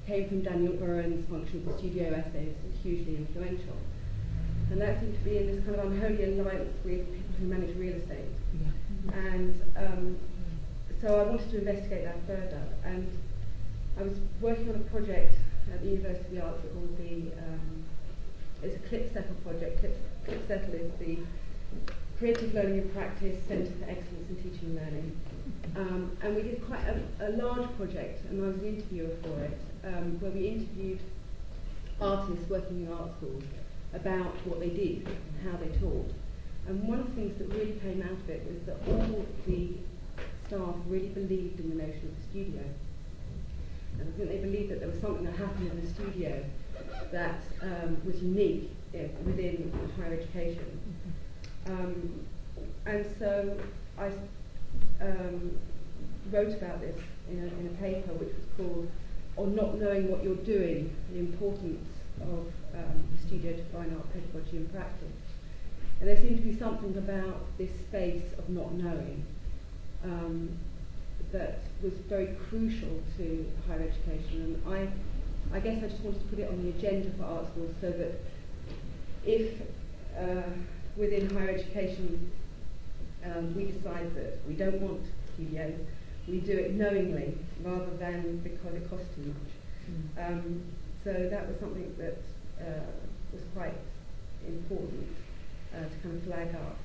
came from Daniel Burren's Function of the Studio essay, which was hugely influential. And that seemed to be in this kind of unholy alliance with people who manage real estate. Yeah. And um, so I wanted to investigate that further. And I was working on a project at the University of the Arts called the, um, it's a ClipSettle project. Clip, ClipSettle is the Creative Learning and Practice Centre for Excellence in Teaching and Learning. Um, and we did quite a, a large project, and I was the interviewer for it, um, where we interviewed artists working in art schools about what they did and how they taught. And one of the things that really came out of it was that all the staff really believed in the notion of the studio. And I think they believed that there was something that happened in the studio that um, was unique yeah, within higher education. Um, and so I um, wrote about this in a, in a paper which was called On Not Knowing What You're Doing, the Importance of um, the Studio to Fine Art Pedagogy and Practice. And there seemed to be something about this space of not knowing um, that was very crucial to higher education. And I, I guess I just wanted to put it on the agenda for art schools so that if uh, within higher education um, we decide that we don't want studios, we do it knowingly rather than because it costs too much. Mm. Um, so that was something that uh, was quite important uh, to kind of flag up.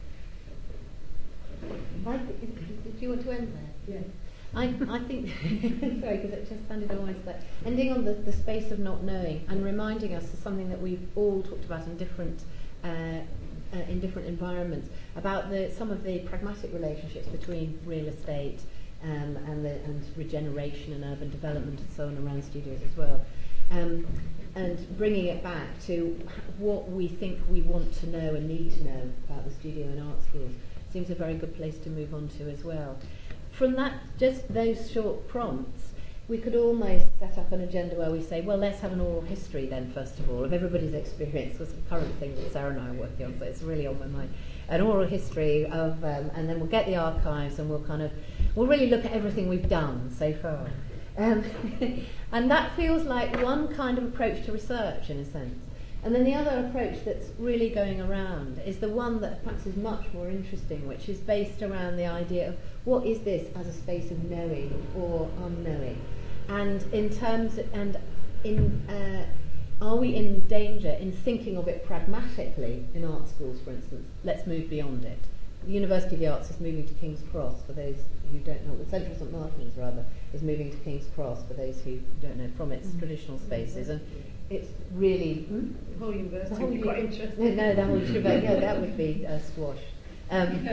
I th- did you want to end there? Yes. I, I think, sorry, because it just sounded almost like ending on the, the space of not knowing and reminding us of something that we've all talked about in different uh, uh, in different environments about the some of the pragmatic relationships between real estate um, and the and regeneration and urban development and so on around studios as well, um, and bringing it back to what we think we want to know and need to know about the studio and art schools seems a very good place to move on to as well. From that, just those short prompts, we could almost set up an agenda where we say, well, let's have an oral history then, first of all, of everybody's experience. Was the current thing that Sarah and I are working on, so it's really on my mind. An oral history of, um, and then we'll get the archives and we'll kind of, we'll really look at everything we've done so far. Um, and that feels like one kind of approach to research, in a sense. And then the other approach that's really going around is the one that perhaps is much more interesting, which is based around the idea of what is this as a space of knowing or unknowing, and in terms of, and in uh, are we in danger in thinking of it pragmatically in art schools, for instance? Let's move beyond it. The University of the Arts is moving to King's Cross, for those who don't know, the Central St Martin's rather is moving to King's Cross, for those who don't know, from its mm. traditional spaces. And it's really hmm? the whole university the whole would be quite interesting. No, the whole university, no, that would be a squash. Um, uh,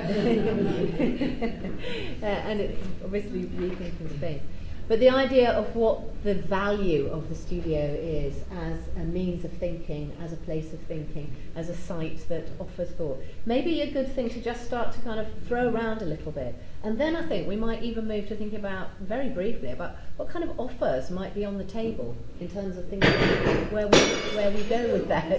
and it's obviously rethinking space. But the idea of what the value of the studio is as a means of thinking, as a place of thinking, as a site that offers thought, maybe a good thing to just start to kind of throw around a little bit. And then I think we might even move to think about, very briefly, about what kind of offers might be on the table in terms of thinking where we, where we go with that.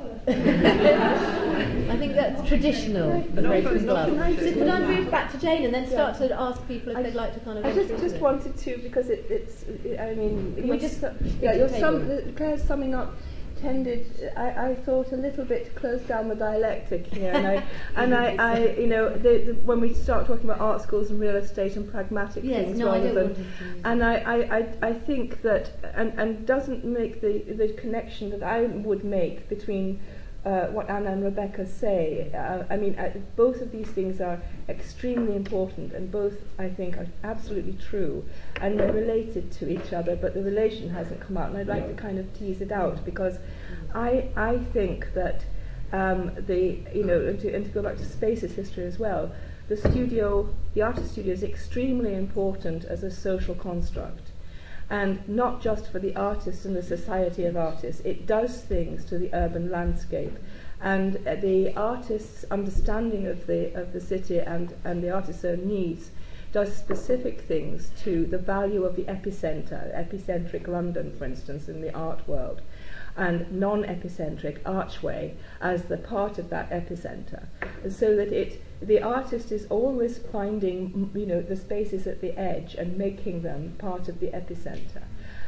I think that's traditional. So could I move back to Jane and then start yeah. to ask people if I they'd like to kind of... I just, just it? wanted to, because it, it's, I mean... We just yeah, your sum, Claire's summing up tended, I, I thought, a little bit to close down the dialectic here, and I, and I, I you know, the, the, when we start talking about art schools and real estate and pragmatic yes, things no, rather I than, to and I, I, I, I think that, and, and doesn't make the, the connection that I would make between uh, what Anna and Rebecca say. Uh, I mean, uh, both of these things are extremely important, and both, I think, are absolutely true, and they're related to each other, but the relation hasn't come out, and I'd like to kind of tease it out, because I, I think that um, the, you know, and to, and to go back to Spaces history as well, the studio, the artist studio is extremely important as a social construct. And not just for the artists and the society of artists, it does things to the urban landscape. And uh, the artist's understanding of the of the city and, and the artist's own needs does specific things to the value of the epicentre, epicentric London, for instance, in the art world, and non-epicentric Archway as the part of that epicentre, so that it the artist is always finding, you know, the spaces at the edge and making them part of the epicentre.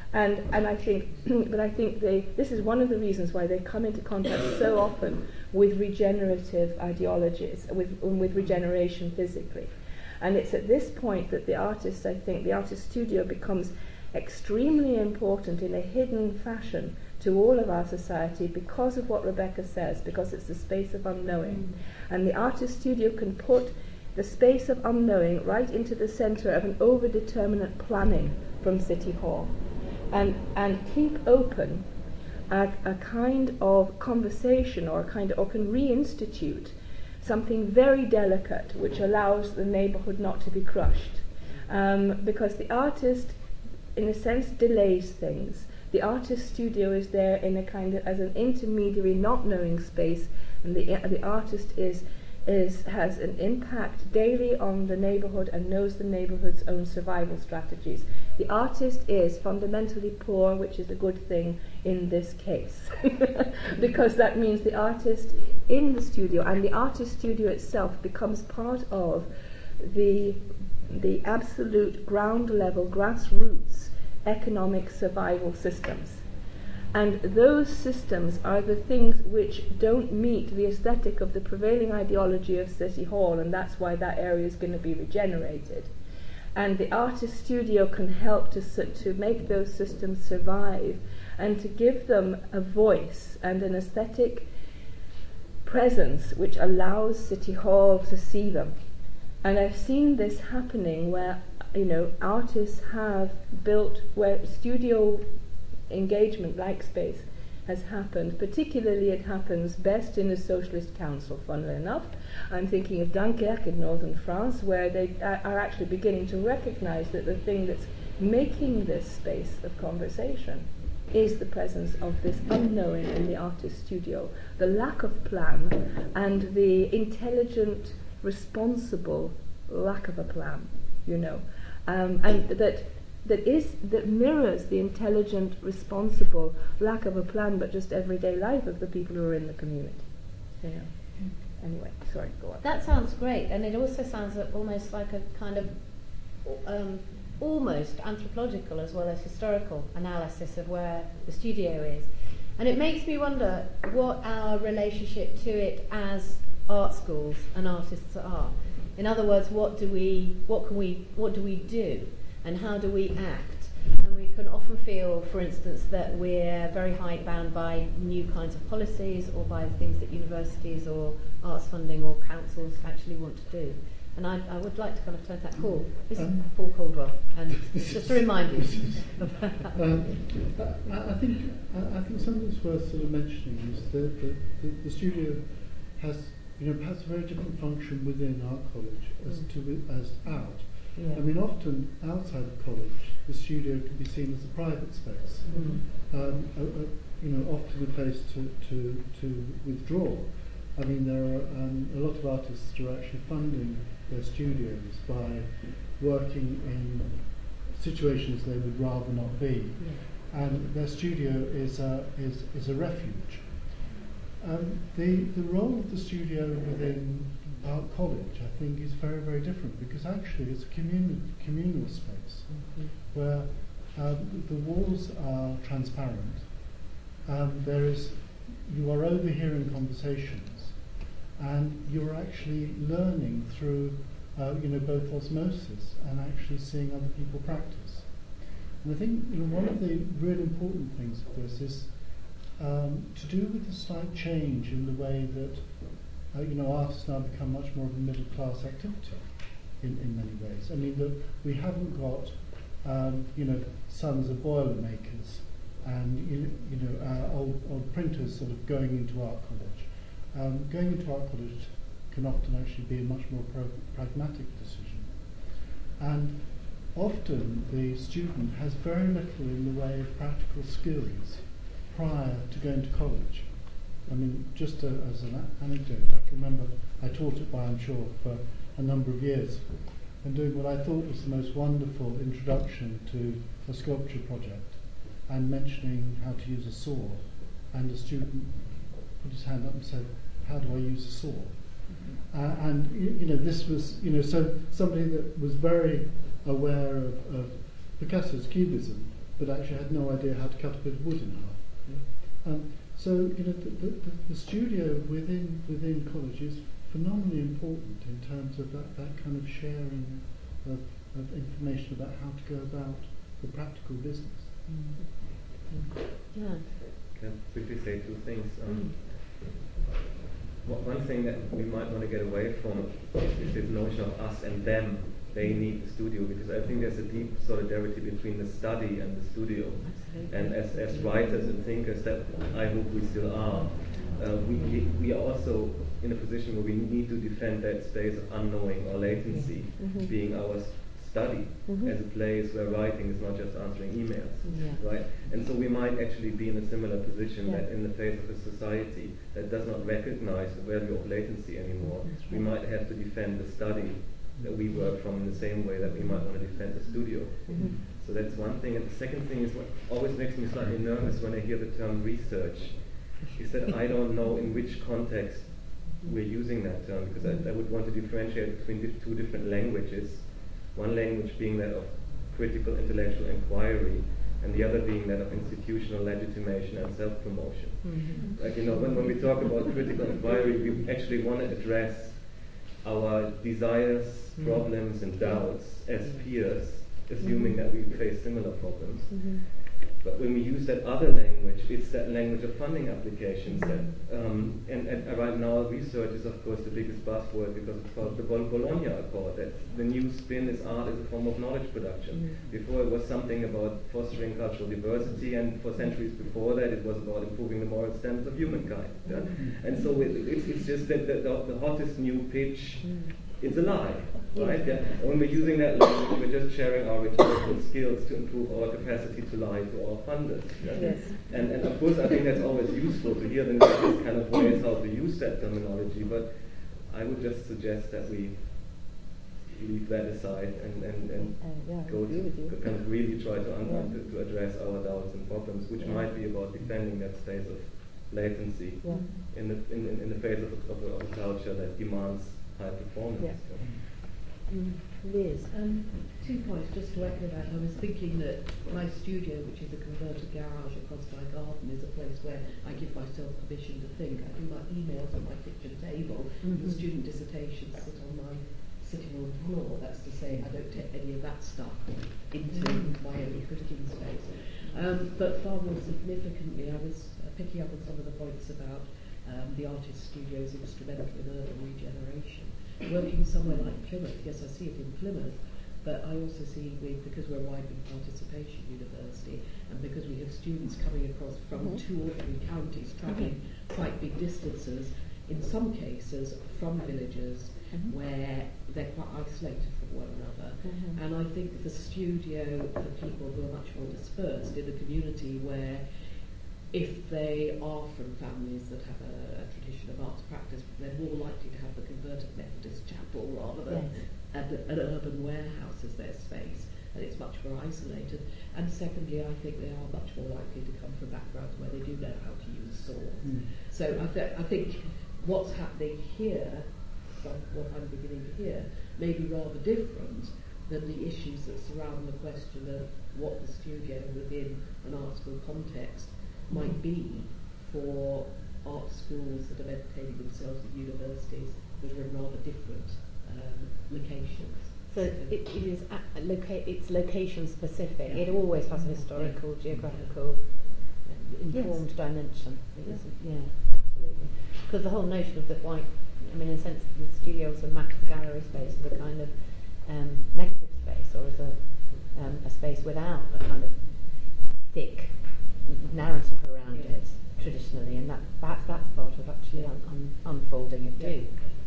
And and I think, but I think they. This is one of the reasons why they come into contact so often with regenerative ideologies, with with regeneration physically, and it's at this point that the artist, I think, the artist studio becomes extremely important in a hidden fashion to all of our society because of what Rebecca says, because it's the space of unknowing, mm. and the artist studio can put the space of unknowing right into the centre of an overdeterminate planning from City Hall. And, and keep open a, a kind of conversation or a kind of, or can reinstitute something very delicate which allows the neighbourhood not to be crushed. Um, because the artist, in a sense, delays things. The artist studio is there in a kind of as an intermediary, not knowing space, and the uh, the artist is is has an impact daily on the neighbourhood and knows the neighbourhood's own survival strategies. The artist is fundamentally poor, which is a good thing in this case, because that means the artist in the studio and the artist studio itself becomes part of the the absolute ground level, grassroots economic survival systems. And those systems are the things which don't meet the aesthetic of the prevailing ideology of City Hall, and that's why that area is going to be regenerated. And the artist studio can help to, to make those systems survive and to give them a voice and an aesthetic presence which allows City Hall to see them. And I've seen this happening where, you know, artists have built, where studio engagement like space has happened. Particularly it happens best in a socialist council, funnily enough. I'm thinking of Dunkerque in northern France, where they are actually beginning to recognize that the thing that's making this space of conversation is the presence of this unknowing in the artist studio, the lack of plan and the intelligent, responsible lack of a plan, you know, um, and that that is that mirrors the intelligent, responsible lack of a plan, but just everyday life of the people who are in the community. You know. Anyway, sorry, go on. That sounds great, and it also sounds almost like a kind of um, almost anthropological as well as historical analysis of where the studio is, and it makes me wonder what our relationship to it as art schools and artists are. In other words, what do we, what can we, what do we do? And how do we act? And we can often feel, for instance, that we're very hidebound by new kinds of policies or by things that universities or arts funding or councils actually want to do. And I, I would like to kind of turn to that. Paul, this um, is Paul Caldwell, and just to remind you. um, I, I think I, I think something that's worth sort of mentioning is that the, the, the studio has, you know, perhaps a very different function within art college as mm. to as out. Yeah. I mean, often outside of college, the studio can be seen as a private space. Mm. Um, a, a, you know, often a place to, to, to withdraw. I mean, there are um, a lot of artists who are actually funding their studios by working in situations they would rather not be, yeah. and their studio is a is is a refuge. Um, the the role of the studio within art college, I think, is very, very different, because actually it's a communal, communal space mm-hmm. where um, the walls are transparent. Um, there is, you are overhearing conversations, and you're actually learning through, uh, you know, both osmosis and actually seeing other people practice. And I think, you know, one of the really important things of this is um, to do with the slight change in the way that Uh, you know, arts now become much more of a middle-class activity in, in many ways. I mean, that we haven't got, um, you know, sons of boiler makers and, you, you know, uh, old, old printers sort of going into art college. Um, going into art college can often actually be a much more pro- pragmatic decision. And often the student has very little in the way of practical skills prior to going to college. I mean, just a, as an a- anecdote, I can remember I taught at Byam Shaw for a number of years, and doing what I thought was the most wonderful introduction to a sculpture project, and mentioning how to use a saw, and a student put his hand up and said, "How do I use a saw?" Mm-hmm. Uh, and you, you know, this was, you know, so somebody that was very aware of, of Picasso's Cubism but actually had no idea how to cut a bit of wood in half. Um, so you know, the, the, the studio within within college is phenomenally important in terms of that, that kind of sharing of, of information about how to go about the practical business. Mm. Yeah. Can I quickly say two things? Um, mm. One thing that we might want to get away from is this notion of us and them. They need the studio, because I think there's a deep solidarity between the study and the studio. And as, as writers and thinkers, that I hope we still are, uh, we, we are also in a position where we need to defend that space of unknowing or latency, mm-hmm. being our study mm-hmm. as a place where writing is not just answering emails, yeah. right? And so we might actually be in a similar position, yeah. that in the face of a society that does not recognize the value of latency anymore, right. we might have to defend the study that we work from in the same way that we might want to defend the studio. Mm-hmm. So that's one thing. And the second thing is what always makes me slightly nervous when I hear the term research, is that I don't know in which context we're using that term, because I, I would want to differentiate between di- two different languages. One language being that of critical intellectual inquiry, and the other being that of institutional legitimation and self-promotion. Mm-hmm. Like, you know, when, when we talk about critical inquiry, we actually want to address our desires, mm-hmm. problems, and doubts as peers, assuming mm-hmm. that we face similar problems. Mm-hmm. But when we use that other language, it's that language of funding applications. That, um, and, and right now, research is, of course, the biggest buzzword because it's called the Bol- Bologna Accord. That the new spin is art as a form of knowledge production. Mm-hmm. Before, it was something about fostering cultural diversity, and for centuries before that, it was about improving the moral standards of humankind. Yeah? Mm-hmm. And so it, it's, it's just that the, the, the hottest new pitch, mm-hmm. it's a lie. Right? Yeah. And when we're using that language, we're just sharing our rhetorical skills to improve our capacity to lie to our funders. Yeah? Yes. And, and of course, I think that's always useful to hear the various kind of ways how to use that terminology. But I would just suggest that we leave that aside and, and, and uh, yeah, go to kind of really try to, un- yeah. to, to address our doubts and problems, which yeah. might be about defending that space of latency yeah. in the in, in the face of a, of, a, of a culture that demands high performance. Yeah. So. Mm, Liz, um, two points just to echo that. I was thinking that my studio, which is a converted garage across my garden, is a place where I give myself permission to think. I do my emails on my kitchen table, mm-hmm. the student dissertations sit on my sitting room floor. That's to say, I don't take any of that stuff into mm-hmm. my own critiquing space. Um, but far more significantly, I was uh, picking up on some of the points about um, the artist studio's instrumental in urban regeneration. Working somewhere like Plymouth, yes, I see it in Plymouth, but I also see, with, because we're a widely participation university, and because we have students coming across from mm-hmm. two or three counties, travelling mm-hmm. quite big distances, in some cases from villages mm-hmm. where they're quite isolated from one another. Mm-hmm. And I think the studio for people who are much more dispersed in a community where, if they are from families that have a, a tradition of arts practice, they're more likely to have the converted Methodist chapel rather than yes. an, an urban warehouse as their space, and it's much more isolated. And secondly, I think they are much more likely to come from backgrounds where they do know how to use swords. Mm. So I, th- I think what's happening here, from what I'm beginning to hear, may be rather different than the issues that surround the question of what the studio within an art school context might be for art schools that are educating themselves at universities that are in rather different um, locations. So it, it is a, loca- it's location specific. Yeah. It always has a historical, yeah. geographical, yeah. informed yes. dimension. It yeah. Isn't, yeah, absolutely. Because the whole notion of the white, I mean, in a sense, the studio as a map of the gallery space is a kind of um, negative space, or as a um, a space without a kind of thick narrative around yeah. it traditionally, and that perhaps that's part of actually un- un- unfolding it too.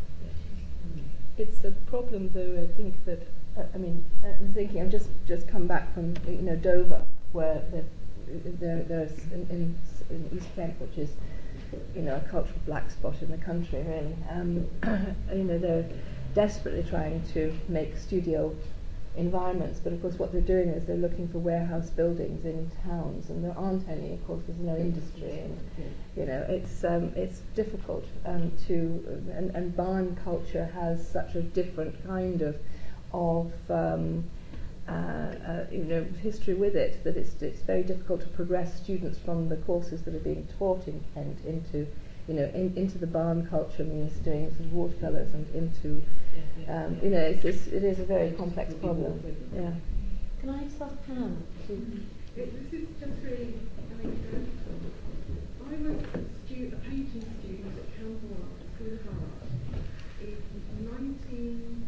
Yeah. It's a problem, though. I think that uh, I mean, I'm thinking. I've just just come back from you know Dover, where the, there there's in, in, in East Kent, which is you know a cultural black spot in the country, really. Um, you know they're desperately trying to make studio environments, but of course what they're doing is they're looking for warehouse buildings in towns, and there aren't any. Of course, there's no industry, and you know it's um, it's difficult um, to and, and barn culture has such a different kind of of um, uh, uh, you know, history with it, that it's, it's very difficult to progress students from the courses that are being taught in Kent into, you know, in, into the barn culture means doing sort of watercolours and into, um, you know, it's, it's, it is a very complex problem. Yeah. Can I just ask Pam? It, this is just really anecdotal. I was a, stu- a painting student at Camberwell School of Art in nineteen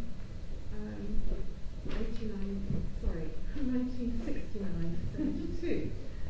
eighty-nine, sorry, nineteen sixty-nine, seventy-two.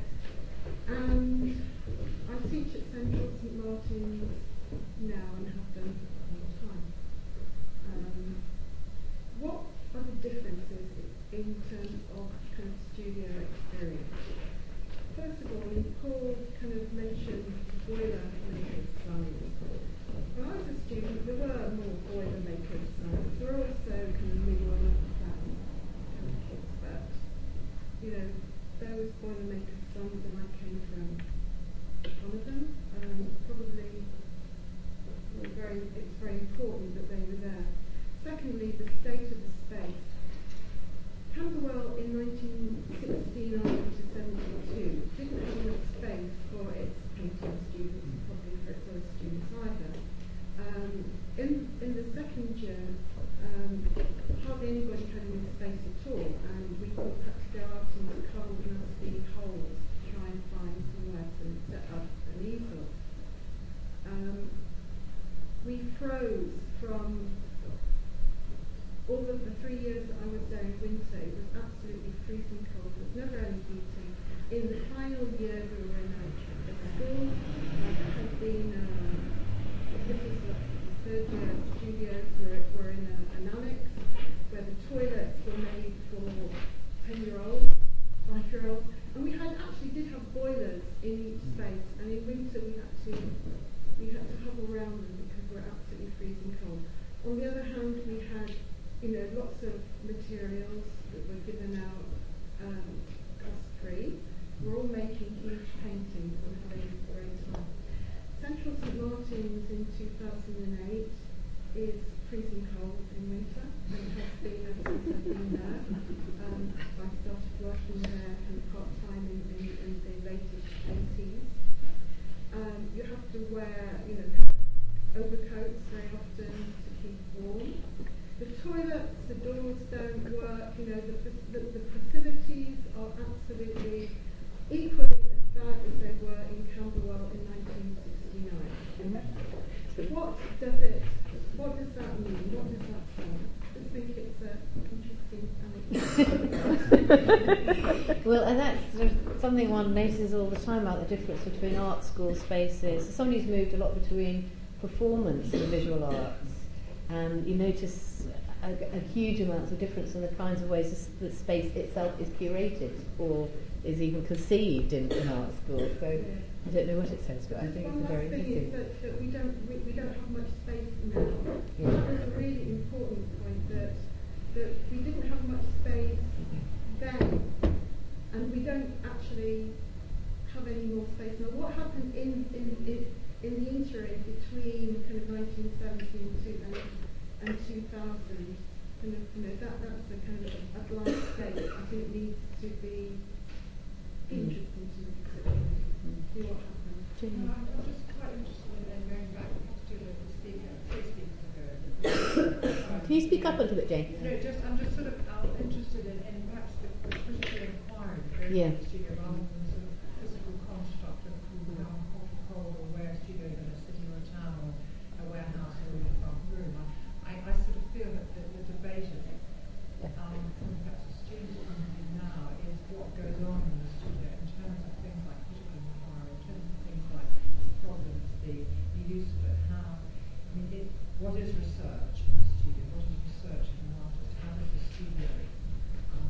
And I teach at Central Saint Martin's now and have done for a long time. Um, what are the differences in terms of kind of studio experience? First of all, Paul kind of mentioned boiler makers sons. When I was a student, there were more boiler makers sons. There were also kind of middle and upper class kind of kids, but you know, there was boiler makers sons, and I came from one of them. Um, probably, were very, it's very important that they were there. Secondly, the state of the space. Camberwell in nineteen sixty-nine to seventy-two didn't have enough space for its painting students, and probably for its other students either. Um, in, in the second year, um, hardly anybody had any space at all, and we all had to go out into cold, nasty holes to try and find somewhere to set up an easel. Um, we froze from all of the three years that I was there in winter. It was absolutely freezing cold. There was never any heating. In the final year, we were in a, a school that had been, uh, this was the third year studios, were, were in a, an annex where the toilets were made for ten-year-olds, five-year-olds, and we had actually did have boilers in each space. And in winter, we had to we had to hover around them because we were absolutely freezing cold. On the other hand, we had you know, lots of materials that were given out um, cost-free. We're all making huge paintings and having a great time. Central Saint Martin's in two thousand eight is freezing cold in winter, and has been ever since I've been there. Um, I started working there kind of part-time in, in, in the latest eighties. Um, you have to wear, you know, kind of overcoats very often to keep warm. The toilets, the doors don't work, you know, the, the, the facilities are absolutely equally as bad as they were in Camberwell in nineteen sixty-nine. What does it, what does that mean? What does that say? I think it's an interesting anecdote. Well, and that's sort of something one notices all the time about the difference between art school spaces. Somebody who's moved a lot between performance and visual arts. And you notice a, a huge amount of difference in the kinds of ways the space itself is curated or is even conceived in, in art school. So I don't know what it says, but I think One it's a very last thing interesting. is that, that we don't we, we don't have much space now. Yeah. That was a really important point, that that we didn't have much space then, and we don't actually have any more space now. What happened in in, in in the interim between kind of nineteen seventy and, two, and, and two thousand, kind of, you know, that, that's a kind of a, a blank space. I think needs to be interesting to consider, see what happens. No, I'm, I'm just quite interested in then going back to the speaker, three speakers ago. Can you speak up a little bit, Jane? No, just I'm just sort of um, interested in, in perhaps the, the critical inquiry going Yeah. to the studio rather than the sort of physical construct of how hot or cold or where a studio is in a city or a town or a warehouse or in a front room. I, I, I sort of feel that the, the debate of um, from perhaps a student's point of view now is what goes on in the studio in terms of things like critical inquiry, in terms of things like problems, the, the use of it, how, I mean, it, what is research in the studio, what is research in an artist, how does the studio um,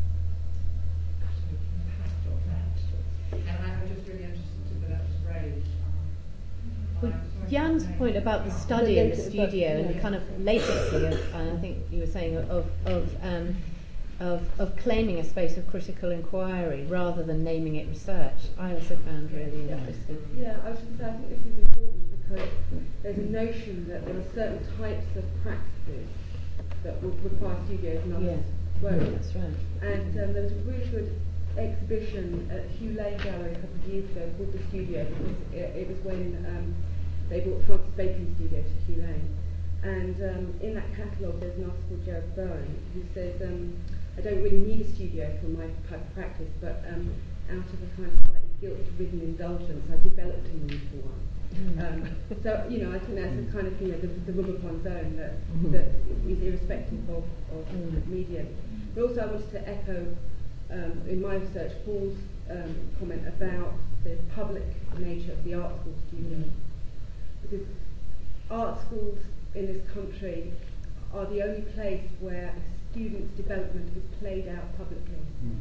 sort of impact on that? And I, I'm just really interested to that that was raised. Well, Jan's point about the study in the studio and the kind of latency of, and I think you were saying, of of, um, of of claiming a space of critical inquiry rather than naming it research, I also found really yeah. interesting. Yeah, I should say I think this is important because there's a notion that there are certain types of practices that would require studios and others Yeah. Road. That's right. And um, there was a really good exhibition at Hugh Lane Gallery a couple of years ago called The Studio, because it, it was when um, they brought Francis Bacon's studio to Hugh Lane. And um, in that catalogue there's an artist called Jared Bowen who says, um, I don't really need a studio for my type of practice, but um, out of a kind of slightly guilt-ridden indulgence, I developed a need for one. Um, so, you know, I think that's a kind of, you know, the, the room upon its own that, Mhm. that is irrespective of, of Mm. medium. But also I wanted to echo, um, in my research, Paul's um, comment about the public nature of the art school studio. Because art schools in this country are the only place where a student's development is played out publicly.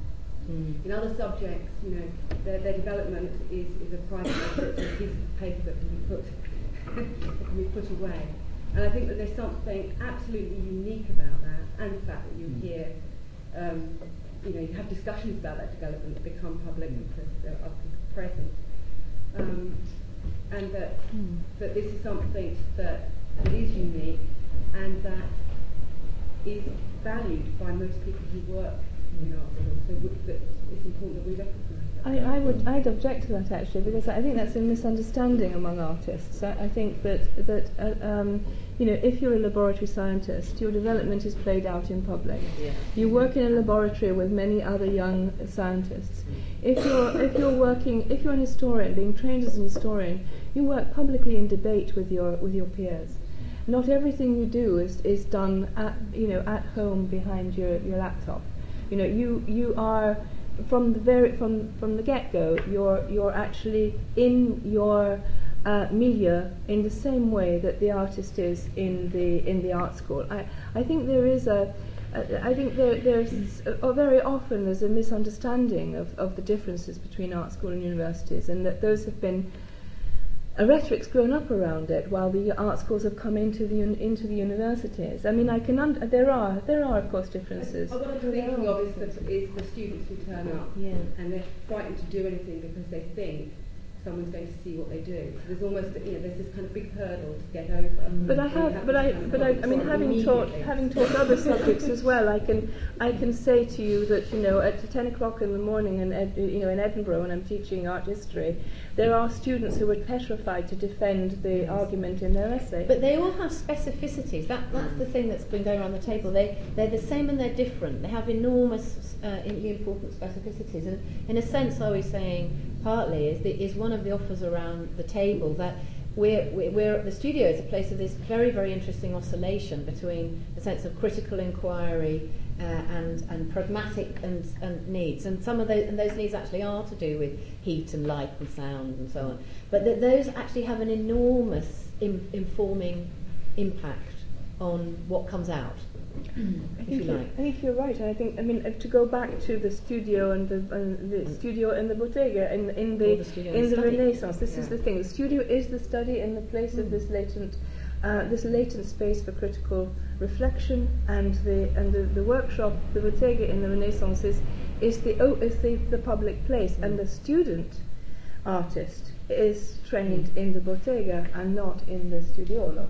Mm. In other subjects, you know, their, their development is, is a private matter. It's a piece of paper that can be put that can be put away. And I think that there's something absolutely unique about that, and the fact that you Mm. hear, um, you know, you have discussions about that development that become public because there are people present, um, and that Mm. that this is something that, that is unique and that is valued by most people who work in art schools. So w- that it's important that we recognise that. I, I would I'd object to that actually, because I think that's a misunderstanding among artists. I, I think that that uh, um, you know, if you're a laboratory scientist, your development is played out in public. Yeah. You work in a laboratory with many other young scientists. If you're if you're working if you're an historian, being trained as an historian, you work publicly in debate with your with your peers. Not everything you do is is done at you know at home behind your, your laptop. You know, you you are from the very from from the get-go. You're you're actually in your uh, media in the same way that the artist is in the in the art school. I I think there is a. Uh, I think there, there's uh, very often there's a misunderstanding of, of the differences between art school and universities, and that those have been a rhetoric's grown up around it, while the art schools have come into the un- into the universities. I mean, I can un- there are there are of course differences. Uh, What I'm thinking of is the, is the students who turn up Yeah. and they're frightened to do anything because they think someone's going to see what they do. So there's almost, you know, there's this kind of big hurdle to get over. But I And you have, but to I, kind of but I, I mean, sort of having taught, immediately. having taught other subjects as well, I can, I can say to you that, you know, at ten o'clock in the morning, in Ed, you know, in Edinburgh, when I'm teaching art history, there are students who are petrified to defend the argument in their essay. But they all have specificities. That, that's the thing that's been going around the table. They, they're the same and they're different. They have enormous, uh, important specificities. And in a sense, I was saying, partly, is, the, is one of the offers around the table that we're, we're, we're the studio is a place of this very, very interesting oscillation between a sense of critical inquiry uh, and, and pragmatic and, and needs. And some of those, and those needs actually are to do with heat and light and sound and so on. But that those actually have an enormous im- informing impact on what comes out. I if think you you're, like. I think you're right. And I think, I mean, uh, to go back to the studio and the, uh, the studio and the bottega in, in the, Or the studio in and the study. Renaissance. This Yeah. is the thing. The studio is the study in the place of this latent, uh, this latent space for critical reflection, and the and the, the workshop, the bottega in the Renaissance is is the oh, is the, the public place, and the student artist is trained in the bottega and not in the studiolo.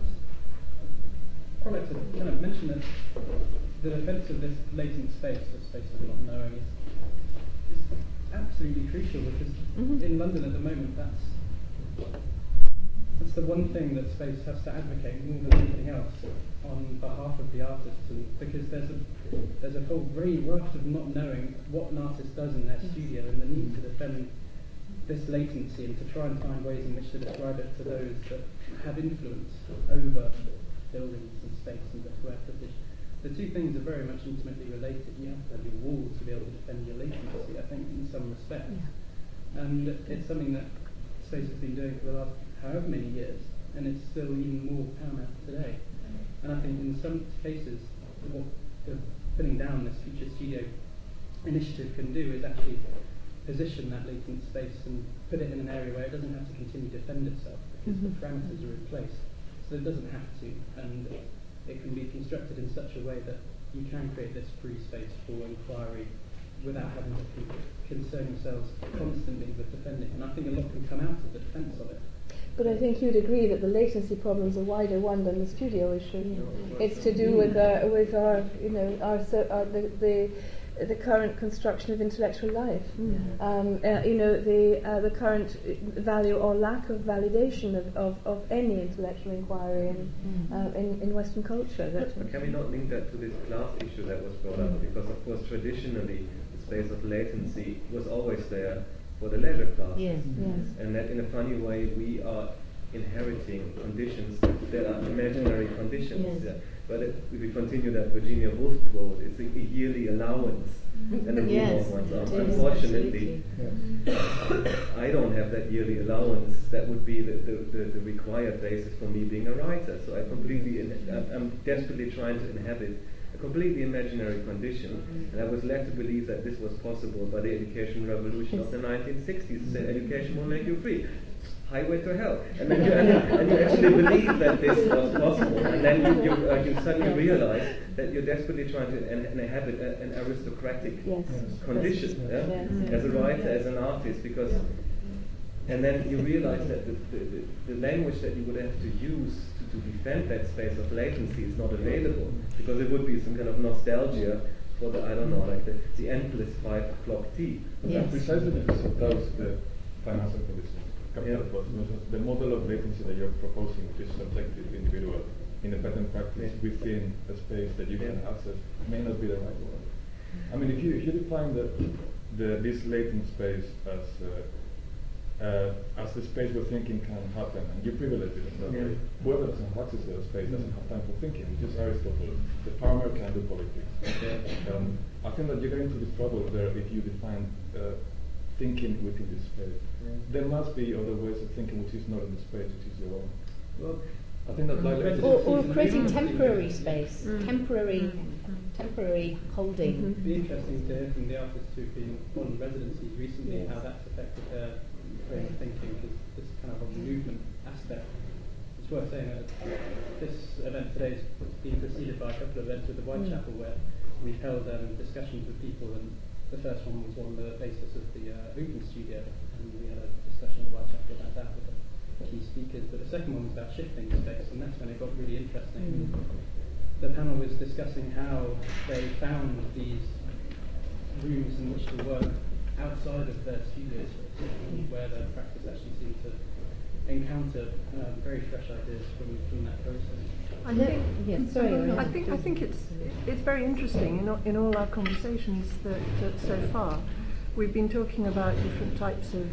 I'd like to kind of mention that the defence of this latent space, the space of not knowing, is, is absolutely crucial, because Mhm. in London at the moment, that's that's the one thing that space has to advocate more than anything else on behalf of the artists, and because there's a there's a whole very raft of not knowing what an artist does in their studio, and the need to defend this latency and to try and find ways in which to describe it to those that have influence over buildings and space and the square footage. The two things are very much intimately related. You have to have your walls to be able to defend your latency, I think, in some respects. And it's something that space has been doing for the last however many years, and it's still even more paramount today. And I think in some cases, what the putting down this Future Studio initiative can do is actually position that latent space and put it in an area where it doesn't have to continue to defend itself, because Mhm. the parameters are in place. So it doesn't have to, and it can be constructed in such a way that you can create this free space for inquiry without having to con- concern yourselves constantly with defending. And I think a lot can come out of the defence of it. But I think you'd agree that the latency problem is a wider one than the studio issue. It's to do with our, with our, you know, our, so, our the, the the current construction of intellectual life. Mm. Um, uh, you know, the uh, the current value or lack of validation of, of, of any intellectual inquiry in, Mm. uh, in in Western culture. That's But can we not link that to this class issue that was brought up? Because of course traditionally the space of latency was always there for the leisure class. Yes. Yes. And that in a funny way we are inheriting conditions that are imaginary conditions. Yes. Yeah. But if we continue that Virginia Woolf quote, it's a, a yearly allowance and the Yes, ones are. it is, Unfortunately, Yeah. I don't have that yearly allowance. That would be the, the, the, the required basis for me being a writer. So I completely, in, I'm, I'm desperately trying to inhabit a completely imaginary condition. And I was led to believe that this was possible by the education revolution of the nineteen sixties. Said education will make you free. Highway to hell, and then you, and, and you actually believe that this was possible, and then you you, uh, you suddenly realize that you're desperately trying to en- inhabit a, an aristocratic Yes. condition, Yes. yeah? Yes. As a writer, as an artist, because, and then you realize that the, the, the, the language that you would have to use to, to defend that space of latency is not available, because it would be some kind of nostalgia for the, I don't know, like the, the endless five o'clock tea. Yeah, Yes. precisely because of those the financial conditions. Capital Yeah. cost. The model of latency that you're proposing, which is subjective, individual, independent practice Yeah. within a space that you can Yeah. access, may not be the right one. I mean, if you if you define the, the this latent space as uh, uh, as the space where thinking can happen, and you privilege it in that way, Yeah. whoever doesn't have access to that space doesn't have time for thinking, which is Aristotle. The farmer can do politics. Yeah. Um, I think that you get into this trouble there if you define uh, thinking within this space. Yeah. There must be other ways of thinking which is not in the space, which is your own. Well, I think that like Or, or creating temporary Mm. space, temporary, temporary holding. It'd be interesting to hear from the artists who've been on residencies recently Yes. how that's affected their way of thinking, because this kind of a movement aspect. It's worth saying that this event today has been preceded by a couple of events with the Whitechapel where we've held um, discussions with people, and the first one was on the basis of the uh, Open Studio, and we had a discussion with Whitechapel about that with the key speakers. But the second one was about shifting space, and that's when it got really interesting. The panel was discussing how they found these rooms in which to work outside of their studio space, where their practice actually seemed to encounter um, very fresh ideas from, from that process. I think, Yes, sorry. I think I think it's it's very interesting in all, in all our conversations that, that so far we've been talking about different types of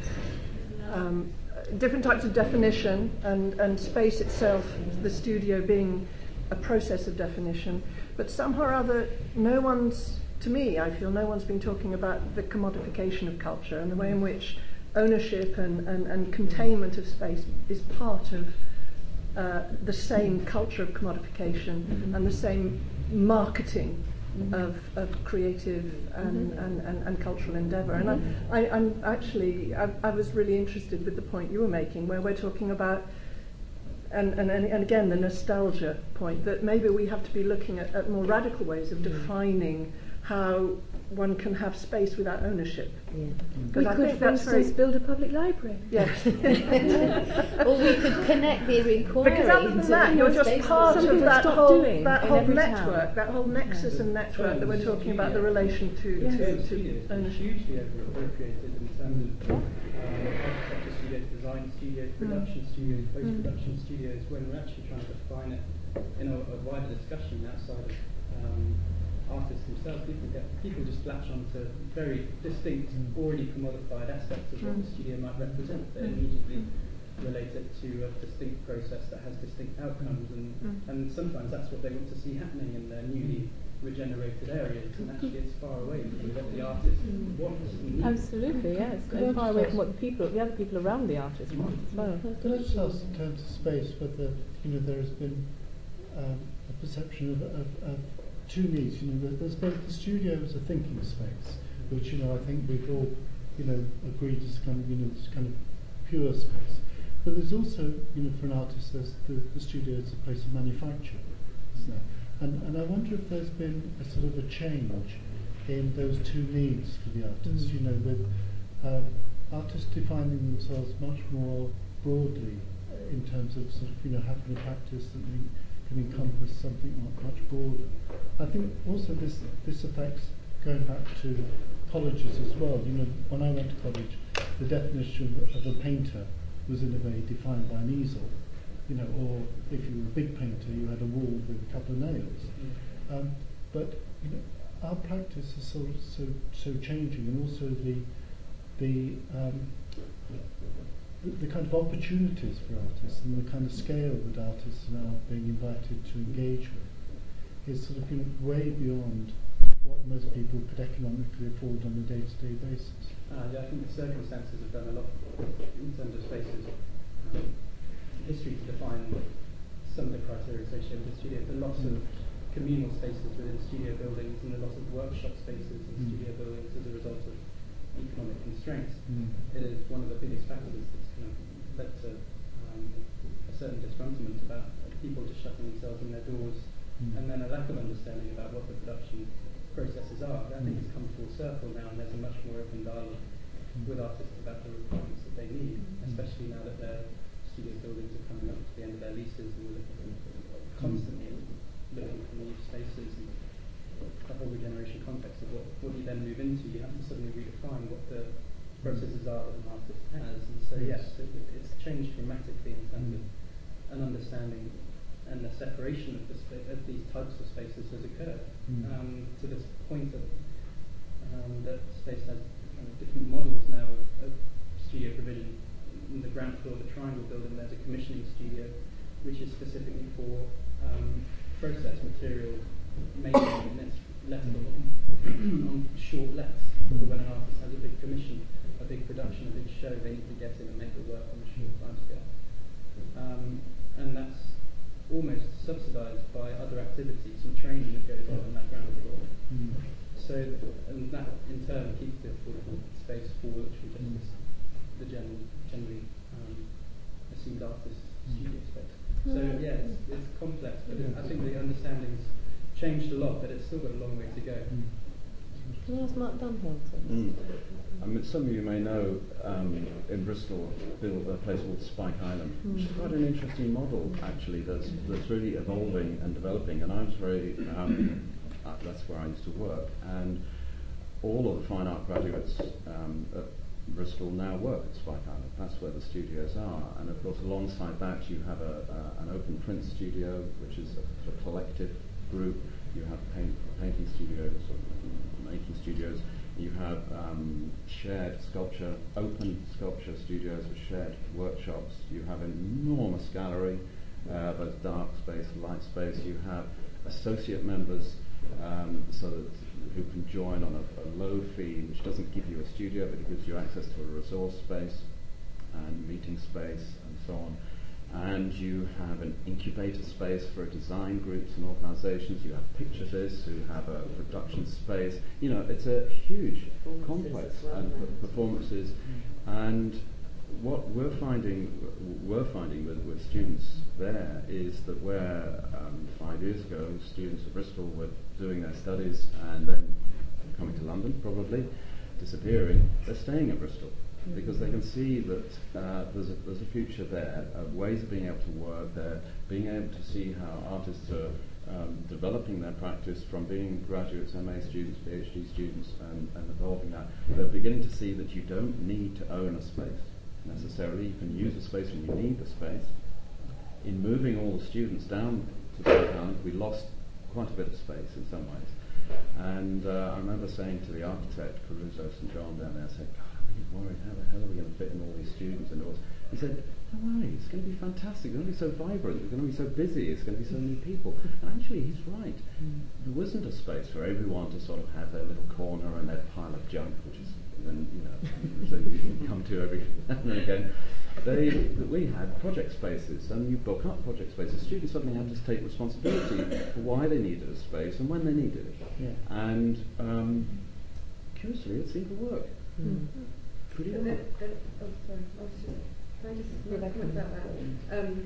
um, different types of definition and, and space itself, the studio being a process of definition, but somehow or other no one's, to me I feel no one's been talking about the commodification of culture and the way in which ownership and, and, and containment of space is part of Uh, the same culture of commodification mm-hmm. and the same marketing mm-hmm. of, of creative and, mm-hmm. and, and, and cultural endeavour. And I, I, I'm actually, I, I was really interested with the point you were making, where we're talking about, and, and, and again, the nostalgia point, that maybe we have to be looking at, at more radical ways of defining how one can have space without ownership. Yeah. We I could, think for that's very instance, build a public library. Yes. Or we could connect the inquiry Because other than into that, you're just spaces. part Something of to that stop whole, doing that in whole every town. network, that whole nexus and network that we're talking about, the relation to, Yes. to, to Studios are ownership. hugely over-appropriated in terms of um, architecture studios, design studios, production studios, post-production studios, when we're actually trying to define it in a, a wider discussion outside of um, artists themselves. People get people just latch onto very distinct, already commodified aspects of what the studio might represent. They immediately relate it to a distinct process that has distinct outcomes, and, and sometimes that's what they want to see happening in their newly regenerated areas, and actually it's far away from what the artist wants and needs. Absolutely, yes. And far away from what the people, the other people around the artist want as well. Can I just ask in terms of space whether you know there has been um, a perception of, of, of two needs? You know, there- there's both the studio as a thinking space, which you know I think we've all you know agreed is kind of you know this kind of pure space. But there's also you know for an artist there's the, the studio as a place of manufacture, isn't there? And and I wonder if there's been a sort of a change in those two needs for the artist. You know, with um, artists defining themselves much more broadly in terms of sort of, you know, having a practice that we can encompass something much broader. I think also this this affects going back to colleges as well. You know, when I went to college, the definition of a painter was in a way defined by an easel. You know, or if you were a big painter, you had a wall with a couple of nails. Mm. Um, but you know, our practice is so so so changing, and also the the, um, the the kind of opportunities for artists and the kind of scale that artists are now being invited to engage with is sort of, you know, way beyond what most people could economically afford on a day-to-day basis. Uh, yeah, I think the circumstances have done a lot in terms of spaces. Um, history to define some of the criteria associated with the studio. There are lots mm. of communal spaces within studio buildings, and there are lots of workshop spaces in mm. studio buildings as a result of economic constraints. Mm. It is one of the biggest factors that's kind of led to um, a certain disgruntlement about people just shutting themselves in their doors, mm. and then a lack of understanding about what the production processes are. I think mm. it's come full circle now, and there's a much more open dialogue mm. with artists about the requirements that they need, mm. especially now that they're studio buildings are coming up to the end of their leases, and we're looking for constantly looking for new spaces and the whole regeneration context of what, what you then move into. You have to suddenly redefine what the processes are that an artist has, and so yes, it, it's changed dramatically in terms mm. of an understanding, and the separation of, the spa- of these types of spaces has occurred mm. um, to this point that um, that space has kind of different models now of, of studio provision. In the ground floor of the Triangle building, there's a commissioning studio which is specifically for um, process material making, and it's left on, on short lets. So when an artist has a big commission, a big production, a big show, they need to get in and make it work on a short time scale. Um, and that's almost subsidised by other activities and training that goes on in that ground floor. Mm. So, and that in turn keeps the affordable space for literally just this, the general, generally um, assumed artist studio space. So yeah, it's, it's complex, but it, I think the understanding's changed a lot, but it's still got a long way to go. Mm. Can I ask Mark Dunhill to mm. I mean, some of you may know um, in Bristol built a place called Spike Island, mm. which is quite an interesting model actually that's, that's really evolving and developing, and I was very, um, uh, that's where I used to work, and all of the fine art graduates um, at Bristol now work at Spike Island. That's where the studios are, and of course alongside that you have a, uh, an open print studio, which is a, a collective group. You have paint, painting studios, or making studios. You have um, shared sculpture, open sculpture studios with shared workshops. You have an enormous gallery, uh, both dark space and light space. You have associate members, um, so that who can join on a, a low fee, which doesn't give you a studio, but it gives you access to a resource space and meeting space and so on. And you have an incubator space for design groups and organisations. You have picturists who have a production space. You know, it's a huge complex well, and p- performances. Mm. And what we're finding, we're finding with, with students there is that where um, five years ago students at Bristol were doing their studies and then coming to London, probably disappearing, they're staying at Bristol. Because they can see that uh, there's, a, there's a future there, uh, ways of being able to work there, being able to see how artists are um, developing their practice from being graduates, M A students, PhD students, and, and evolving that. They're beginning to see that you don't need to own a space necessarily. You can use a space when you need the space. In moving all the students down to Spike Island, we lost quite a bit of space in some ways. And uh, I remember saying to the architect, Caruso Saint John down there, I said, worried, how the hell are we going to fit in all these students indoors? He said, don't worry, it's going to be fantastic, it's going to be so vibrant, it's going to be so busy, it's going to be so many people. And actually, he's right. Mm. There wasn't a space for everyone to sort of have their little corner and their pile of junk, which is, then, you know, so you can come to every now and again. They, we had project spaces, and you book up project spaces. Students suddenly had to take responsibility for why they needed a space and when they needed it. Yeah. And um, curiously, it seemed to work. Mm. Pretty well. The, the, oh, sorry. I was just, can I just make a comment about that? Um,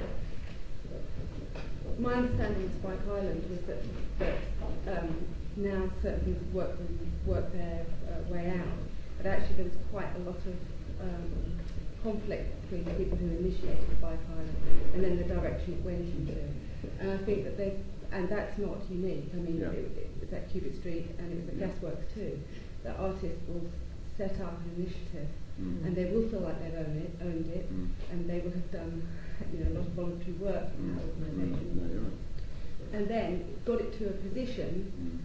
my understanding of Spike Island was that, that um, now certain things work, work their uh, way out, but actually there was quite a lot of um, conflict between the people who initiated Spike Island and then the direction it went into. And I think that they, and that's not unique. I mean, Yeah. it, it was at Cubit Street and it was at Gasworks too. That artists will set up an initiative, Mm. and they will feel like they've owned it, owned it, Mm. and they will have done, you know, a lot of voluntary work in that organisation, No, you're right. and then got it to a position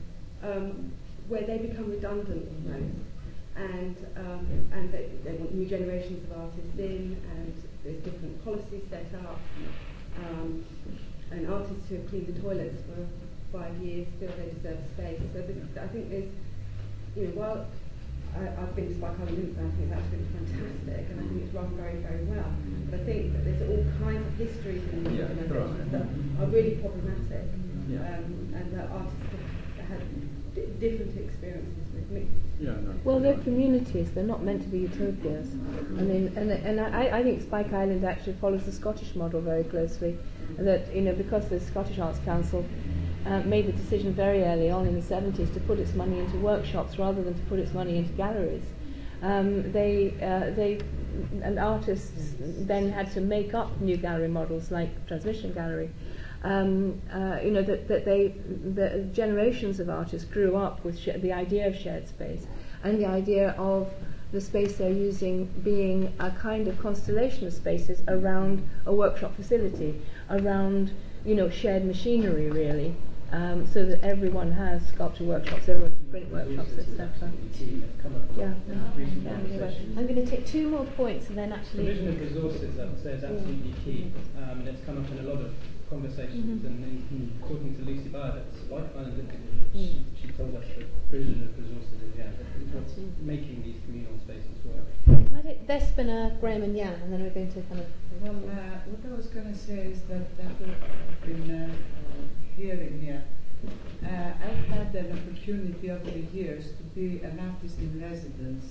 um, where they become redundant almost, and um, and they, they want new generations of artists in, and there's different policies set up, um, and artists who have cleaned the toilets for five years feel they deserve space. So this, I think there's, you know, while I, I've been to Spike Island, and I think it's absolutely fantastic, and I think it's run very, very well. But I think that there's all kinds of histories in these Yeah, organisations right. that are really problematic, Yeah. um, and that artists have had d- different experiences with me. Yeah, no. Well, they're communities. They're not meant to be utopias. I mean, and and I, I think Spike Island actually follows the Scottish model very closely. That, you know, because the Scottish Arts Council uh, made the decision very early on in the seventies to put its money into workshops rather than to put its money into galleries. Um, they uh, they and artists then had to make up new gallery models like Transmission Gallery. Um, uh, you know that, that they the generations of artists grew up with sh- the idea of shared space and the idea of the space they're using being a kind of constellation of spaces around a workshop facility, around, you know, shared machinery really, um, so that everyone has sculpture workshops, everyone has print workshops, et cetera. Yeah, yeah, yeah. I'm going to take two more points and then actually. Provision of resources, I would say, is absolutely key. Um, and it's come up in a lot of conversations. Mm-hmm. And in talking to Lucy Byrd at Spike Island, she, she told us that provision of resources is yeah, it's what's making these communal spaces work. Can I take Despina, Graham, and Jan, and then we're going to kind of. Well, uh, what I was going to say is that after I've been uh, hearing here, uh, I've had an opportunity over the years to be an artist in residence,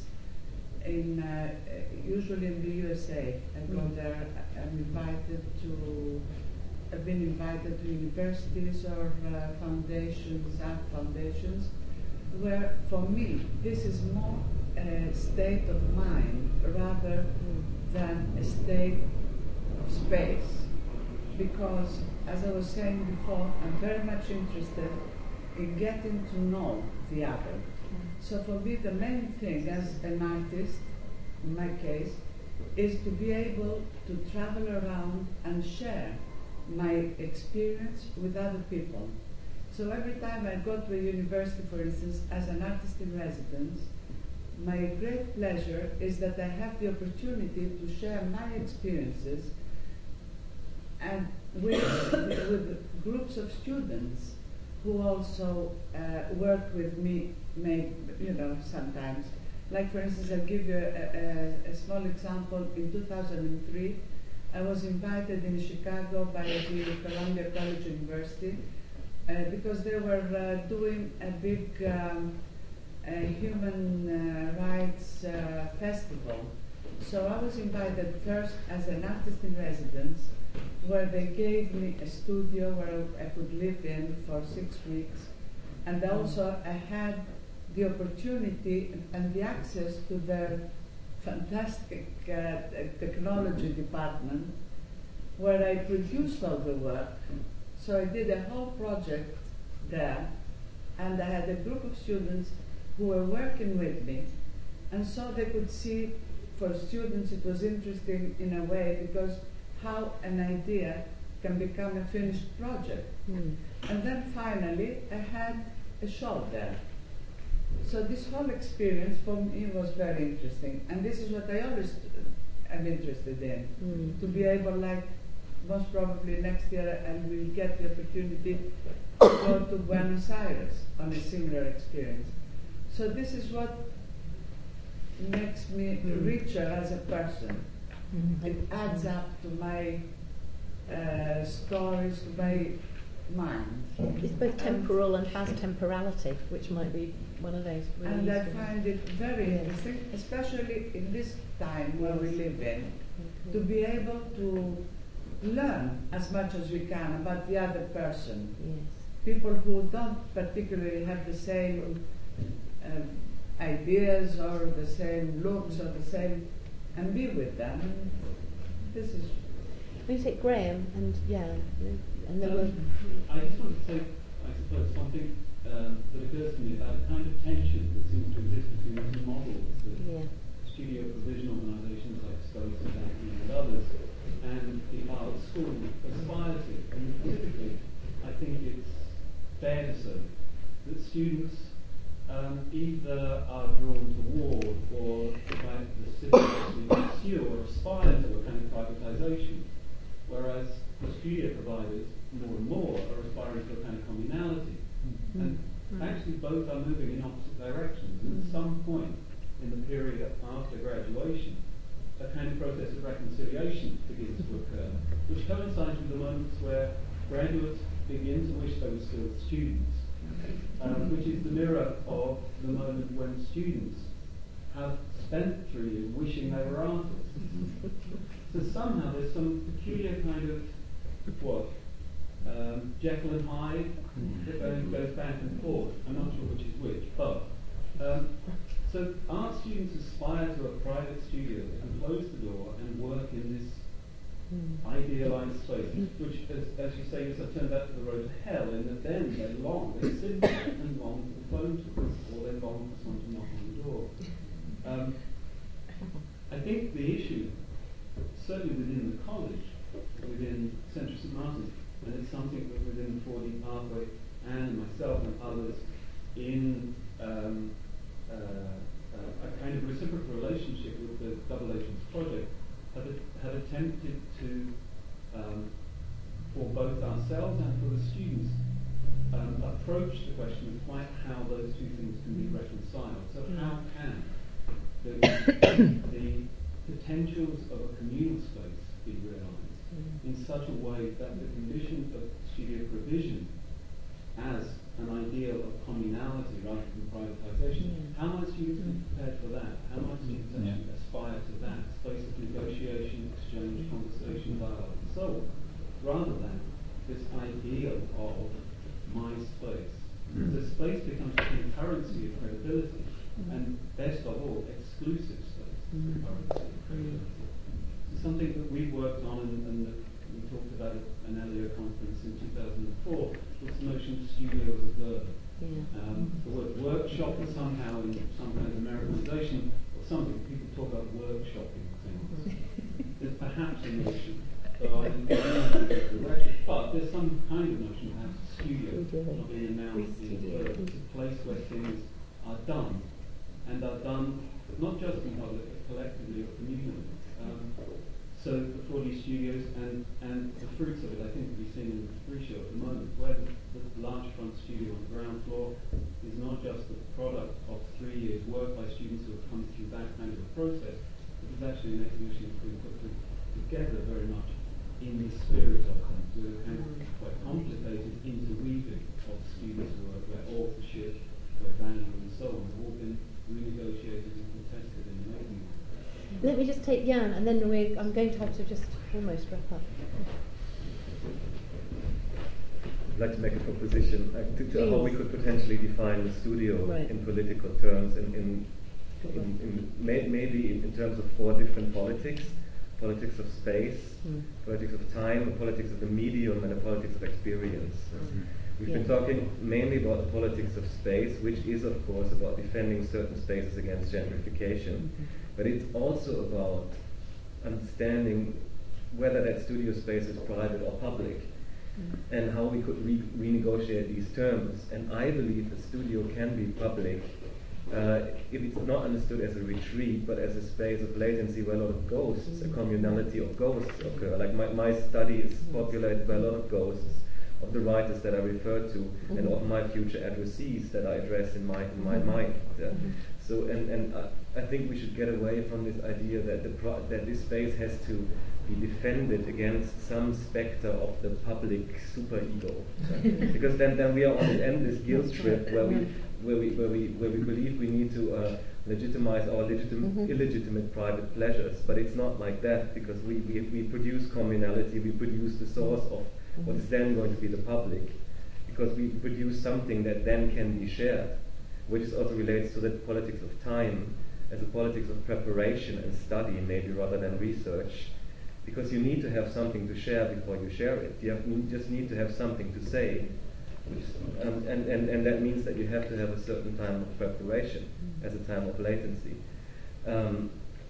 in uh, usually in the U S A. I go Mm. there. I'm invited to. I've been invited to universities or uh, foundations, art foundations, where for me this is more a state of mind rather than a state of space. Because, as I was saying before, I'm very much interested in getting to know the other. So for me the main thing as an artist, in my case, is to be able to travel around and share my experience with other people. So every time I go to a university, for instance, as an artist in residence, my great pleasure is that I have the opportunity to share my experiences and with, with groups of students who also uh, work with me, may, you know, sometimes. Like, for instance, I'll give you a, a, a small example. In two thousand three, I was invited in Chicago by the Columbia College University uh, because they were uh, doing a big um, uh, human uh, rights uh, festival. So I was invited first as an artist in residence, where they gave me a studio where I could live in for six weeks. And also I had the opportunity and the access to their fantastic uh, technology department, where I produced all the work. So I did a whole project there, and I had a group of students who were working with me, and so they could see, for students it was interesting in a way, because how an idea can become a finished project. Mm. And then finally I had a show there. So this whole experience for me was very interesting, and this is what I always am interested in, Mm. to be able, like, most probably next year I will get the opportunity to go to Buenos Aires on a similar experience. So this is what makes me Mm. richer as a person. Mm. It adds up to my uh, stories, to my mind. It's both temporal and has temporality, which might be one of those. Really And I useful. find it very Yes. interesting, especially in this time where we live in, to be able to learn as much as we can about the other person. Yes. People who don't particularly have the same um, ideas or the same looks or the same and be with them. And this is. We take Graham and yeah, and then um, we'll. I just want to say, I suppose, something um, that occurs to me about the kind of tension that seems to exist between the two models that yeah. studio provision organisations like Scopes and Acme and others, and the art school aspire to. And typically, I think it's fair to say that students um, either are drawn toward or like specifically pursue or aspire to a kind of privatisation, whereas the studio providers more and more are aspiring to a kind of communality. Mm-hmm. And mm-hmm. actually both are moving in opposite directions. And mm-hmm. at some point in the period after graduation, a kind of process of reconciliation begins to occur, which coincides with the moments where graduates begin to wish they were still students, um, which is the mirror of the moment when students have spent three years wishing they were artists. So somehow there's some peculiar kind of, what, um, Jekyll and Hyde that goes back and forth. I'm not sure which is which, but um, so art students aspire to a private studio that can close the door and work in this idealised space, which, as, as you say, has turned out to the road to hell, in that then they long, they sit there and long for the phone to us, or they long for someone to knock on the door. Um, I think the issue, certainly within the college, within Central Saint Martin's, and it's something that within the four D pathway, and myself and others in um, uh, uh, a kind of reciprocal relationship with the Double Agents project, have, have attempted to, um, for both ourselves and for the students, um, approach the question of quite how those two things can be reconciled. So how can the, the potentials of a communal space be realised in such a way that the condition of studio provision as an ideal of communality rather than privatisation, yeah. how might students be prepared for that? How might students actually yeah. aspire to that space of negotiation, exchange, conversation, dialogue, and so on, rather than this ideal of my space? Mm. The space becomes a currency of credibility, mm. and best of all, exclusive space mm. of currency of credibility. It's something that we worked on and, and that we talked about at an earlier conference in two thousand four, was the notion of studio as a verb. Yeah. Um, the word workshop is somehow in some kind of Americanization or something. People talk about workshopping things. There's perhaps a notion, though I didn't know the direction, but there's some kind of notion of perhaps a studio, not being announced in a verb. It's a place where things are done, and are done not just in public, but collectively or communally. Um, So the four D studios and, and the fruits of it, I think, can be seen in the free show at the moment, where the, the large front studio on the ground floor is not just the product of three years' work by students who have come through that kind of a process, but it's actually an exhibition that's been put together very much in the spirit of them, with a kind of quite complicated interweaving of students' work, where authorship, where value, and so on have all been renegotiated and contested in the making. Let me just take Jan, and then we're, I'm going to have to just almost wrap up. I'd like to make a proposition uh, to, to how we could potentially define the studio right. in political terms, in, in, in, in may, maybe in, in terms of four different politics: politics of space, mm. politics of time, a politics of the medium, and a politics of experience. Mm. We've yeah. been talking mainly about the politics of space, which is, of course, about defending certain spaces against gentrification. Mm-hmm. But it's also about understanding whether that studio space is private or public, mm. and how we could re- renegotiate these terms. And I believe the studio can be public uh, if it's not understood as a retreat, but as a space of latency where a lot of ghosts, mm. a communality of ghosts occur. Like my, my study is populated by a lot of ghosts of the writers that I refer to, mm-hmm. and of my future addressees that I address in my in my mm-hmm. mind. Uh, mm-hmm. So, and and uh, I think we should get away from this idea that the pro- that this space has to be defended against some specter of the public superego, uh, because then then we are on an endless guilt trip where we where we where we where we believe we need to uh, legitimize our legitim- mm-hmm. illegitimate private pleasures, but it's not like that, because we we, we produce communality, we produce the source of what is then going to be the public, because we produce something that then can be shared, which also relates to the politics of time as a politics of preparation and study, maybe rather than research, because you need to have something to share before you share it. You, have, you just need to have something to say, which, um, and, and, and that means that you have to have a certain time of preparation as a time of latency. Um,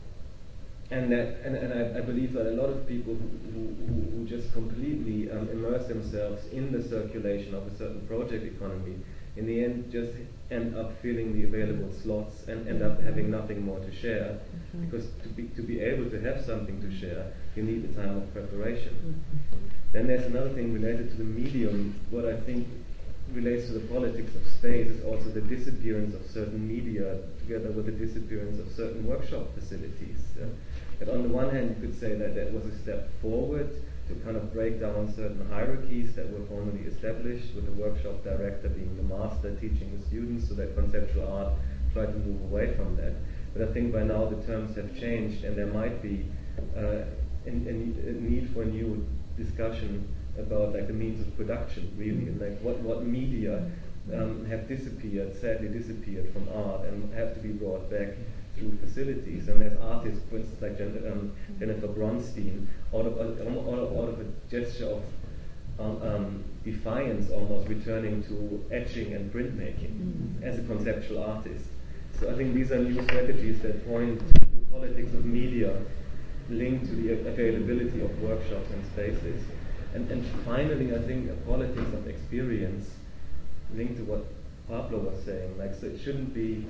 and that, and, and I, I believe that a lot of people who, who, who just completely um, immerse themselves in the circulation of a certain project economy, in the end just end up filling the available slots and end up having nothing more to share. Mm-hmm. Because to be, to be able to have something to share, you need the time of preparation. Mm-hmm. Then there's another thing related to the medium. What I think relates to the politics of space is also the disappearance of certain media together with the disappearance of certain workshop facilities. Uh, and on the one hand, you could say that that was a step forward to kind of break down certain hierarchies that were formally established, with the workshop director being the master teaching the students, so that conceptual art tried to move away from that. But I think by now the terms have changed, and there might be uh, a, a need for a new discussion about like the means of production, really, and like what, what media um, have disappeared, sadly disappeared from art, and have to be brought back through facilities. And there's artists, for instance, like Jen, um, Jennifer Bronstein, out of, out, of, out of a gesture of um, um, defiance, almost returning to etching and printmaking mm-hmm. as a conceptual artist. So I think these are new strategies that point to politics of media linked to the availability of workshops and spaces. And, and finally, I think a politics of experience linked to what Pablo was saying. Like, so it shouldn't be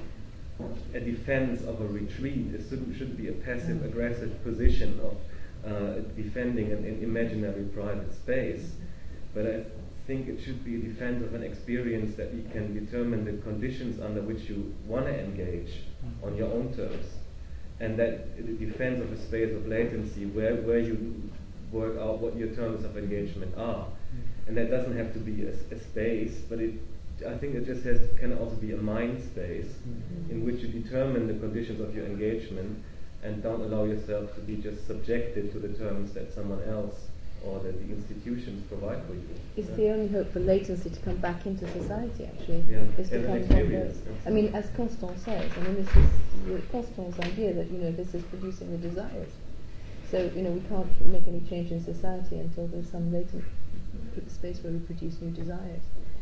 a defense of a retreat. It shouldn't, shouldn't be a passive-aggressive position of uh, defending an, an imaginary private space. But I think it should be a defense of an experience that you can determine the conditions under which you want to engage on your own terms. And that the defense of a space of latency where, where you work out what your terms of engagement are. And that doesn't have to be a, a space, but it, I think it just has can also be a mind space mm-hmm. in which you determine the conditions of your engagement and don't allow yourself to be just subjected to the terms that someone else or that the institutions provide for you. It's yeah. the only hope for latency to come back into society, actually. Yeah. Is to come back. I mean, as Constant says, I mean, this is Constant's idea that, you know, this is producing the desires. So, you know, we can't make any change in society until there's some latent space where we produce new desires.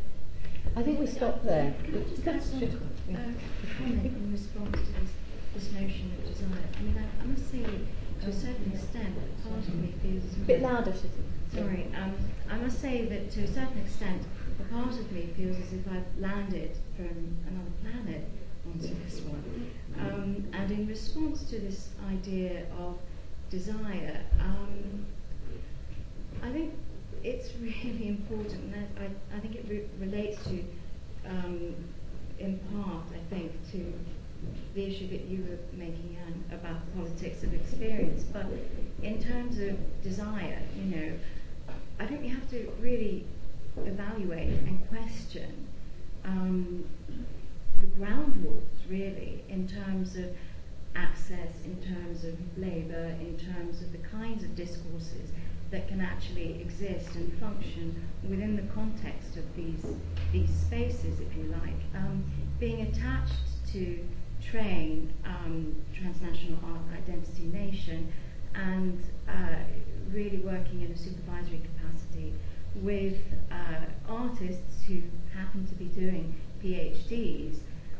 I think we stop there. Can I just add one uh, comment in response to this, this notion of desire? I mean, I, I must say, to a certain extent, part of me feels... A bit louder, Shitty. Sorry. Um, I must say that to a certain extent, a part of me feels as if I've landed from another planet onto this one. Um, and in response to this idea of desire, um, I think it's really important, and I, I think it re- relates to, um, in part, I think, to the issue that you were making, Anne, about the politics of experience. But in terms of desire, you know, I think we have to really evaluate and question um, the ground rules, really, in terms of access, in terms of labour, in terms of the kinds of discourses that can actually exist and function within the context of these these spaces, if you like. Um, being attached to TRAIN, um, Transnational Art Identity Nation, and uh, really working in a supervisory capacity with uh, artists who happen to be doing PhDs,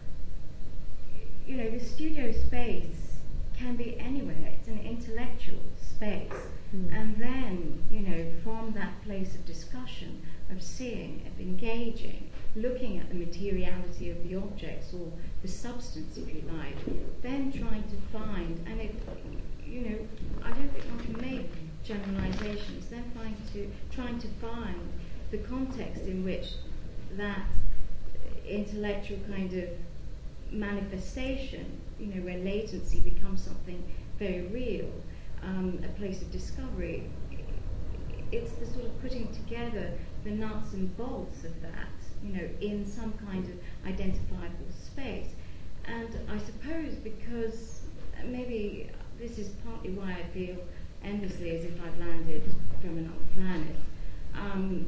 you know, the studio space can be anywhere. It's an intellectual space. Mm. And then, you know, from that place of discussion, of seeing, of engaging, looking at the materiality of the objects or the substance, if you like, then trying to find, and it, you know, I don't think one can make generalizations, then trying to, trying to find the context in which that intellectual kind of manifestation, you know, where latency becomes something very real, um, a place of discovery. It's the sort of putting together the nuts and bolts of that, you know, in some kind of identifiable space. And I suppose because maybe this is partly why I feel endlessly as if I've landed from another planet. Um,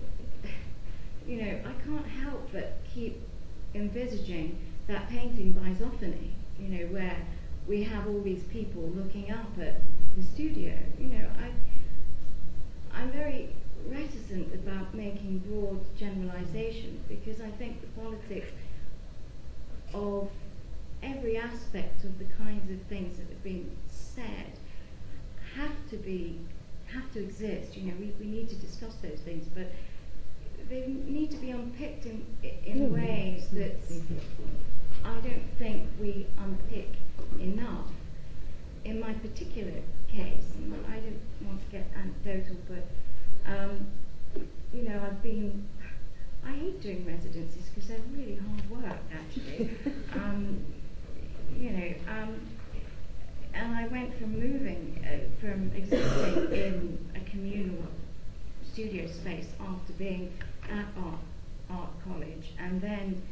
you know, I can't help but keep envisaging that painting by Zoffany, you know, where we have all these people looking up at the studio. You know, I, I'm very reticent about making broad generalizations because I think the politics of every aspect of the kinds of things that have been said have to be, have to exist. You know, we, we need to discuss those things, but they need to be unpicked in, in ways that I don't think we unpick enough. In my particular case, and I don't want to get anecdotal, but um, you know, I've been, I hate doing residencies because they're really hard work, actually. um, you know, um, and I went from moving, uh, from existing in a communal studio space after being at art, art college, and then,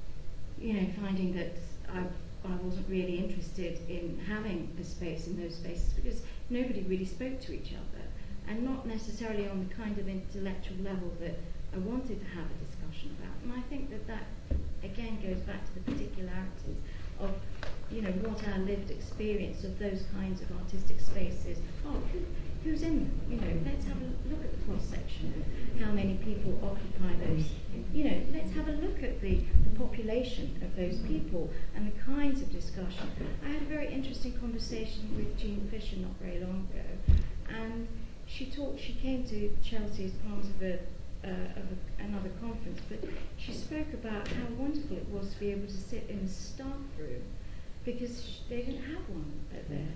you know, finding that I, I wasn't really interested in having the space in those spaces because nobody really spoke to each other, and not necessarily on the kind of intellectual level that I wanted to have a discussion about. And I think that that, again, goes back to the particularities of, you know, what our lived experience of those kinds of artistic spaces are. Who, who's in them? You know, let's have a look at the cross-section and how many people occupy those. You know, let's have a look at the, the population of those people and the kinds of discussion. I had a very interesting conversation with Jean Fisher not very long ago, and she talked, she came to Chelsea as part of a Uh, of a, another conference, but she spoke about how wonderful it was to be able to sit in a staff room because sh- they didn't have one at their.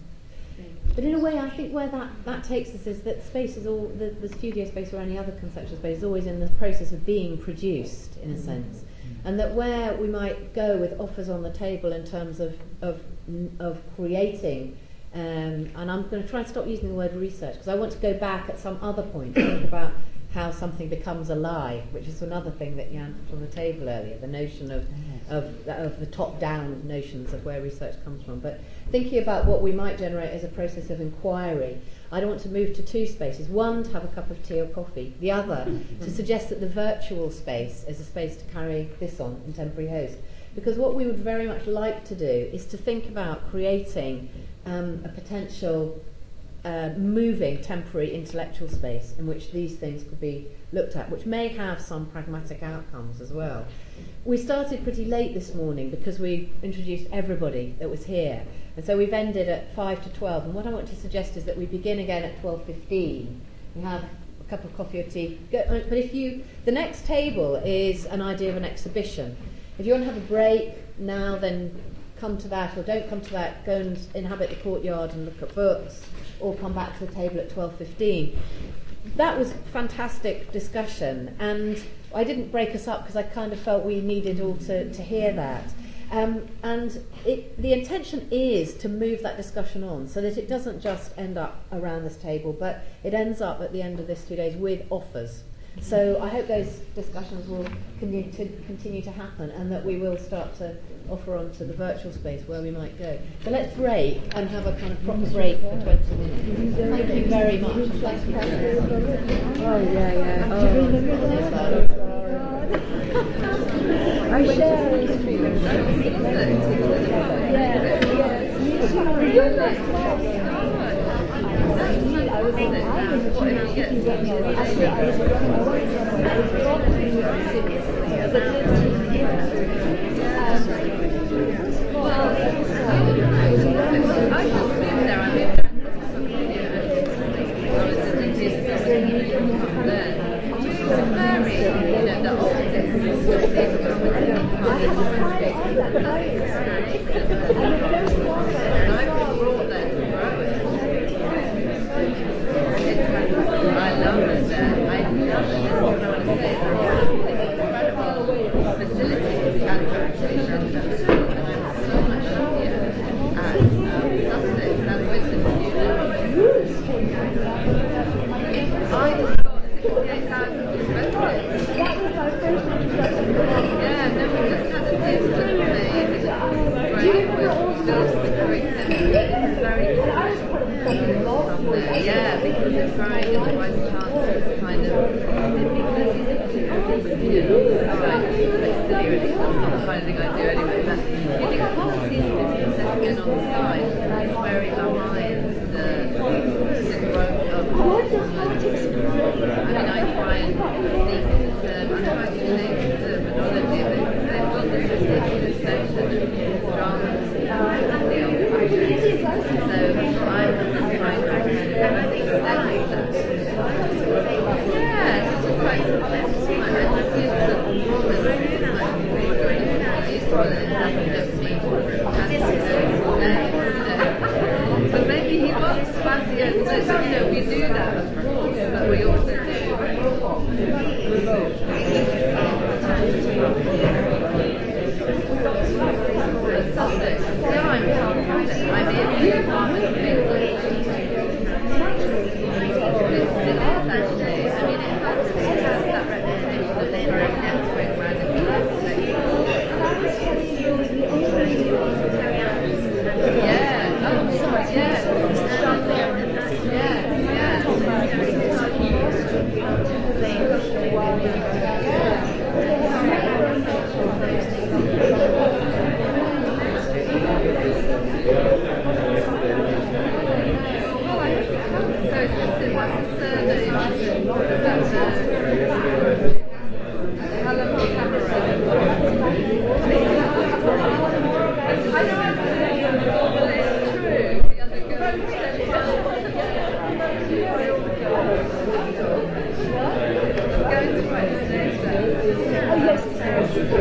But in a way, I think where that, that takes us is that space is all, the, the studio space or any other conceptual space is always in the process of being produced, in a mm-hmm. sense. And that where we might go with offers on the table in terms of, of, of creating, um, and I'm going to try and stop using the word research because I want to go back at some other point to think about how something becomes alive, which is another thing that Jan put on the table earlier, the notion of, of, of the top-down notions of where research comes from. But thinking about what we might generate as a process of inquiry, I don't want to move to two spaces. One, to have a cup of tea or coffee. The other, to suggest that the virtual space is a space to carry this on in Temporary Host. Because what we would very much like to do is to think about creating um, a potential Uh, moving temporary intellectual space in which these things could be looked at, which may have some pragmatic outcomes as well. We started pretty late this morning because we introduced everybody that was here, and so we've ended at five to twelve, and what I want to suggest is that we begin again at twelve fifteen. We have a cup of coffee or tea, Go, but if you, the next table is an idea of an exhibition. If you want to have a break now, then come to that, or don't come to that, go and inhabit the courtyard and look at books, or come back to the table at twelve fifteen. That was fantastic discussion, and I didn't break us up because I kind of felt we needed all to, to hear that. Um, and it, the intention is to move that discussion on so that it doesn't just end up around this table, but it ends up at the end of this two days with offers. So I hope those discussions will continue to, continue to happen, and that we will start to offer on to the virtual space where we might go. So let's break and have a kind of proper break for twenty minutes. Thank you very much. Oh, yeah, yeah. Oh. I share these feelings. Yes, yes. I was in I was actually I was I love it there. I love it. That's what I want to say. Incredible facilities and conversation. And I'm so much happier at Sussex than Winton. I was got sixty-eight thousand residents. Yeah, no, we just had a deal with the great. We're just very it's very yeah, because it's very otherwise chances kind of because it's opinion on the side. It's silly, really. That's not the kind of thing I do anyway. But you think policy is again on the side. It's very behind the syndrome of politics. I mean, I try and think that I'm trying to connect to minority, but they've got this ridiculous notion of dramas and the old project. So I'm just trying to and I think that yeah, it's just like let's see, and I feel that the woman is like really useful and it happened to me. So maybe he wants fancy and so, you know, we do that, of course, but we also do Sussex, yeah, I'm confident. I'm in the apartment of England.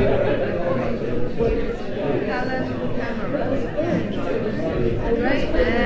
Right.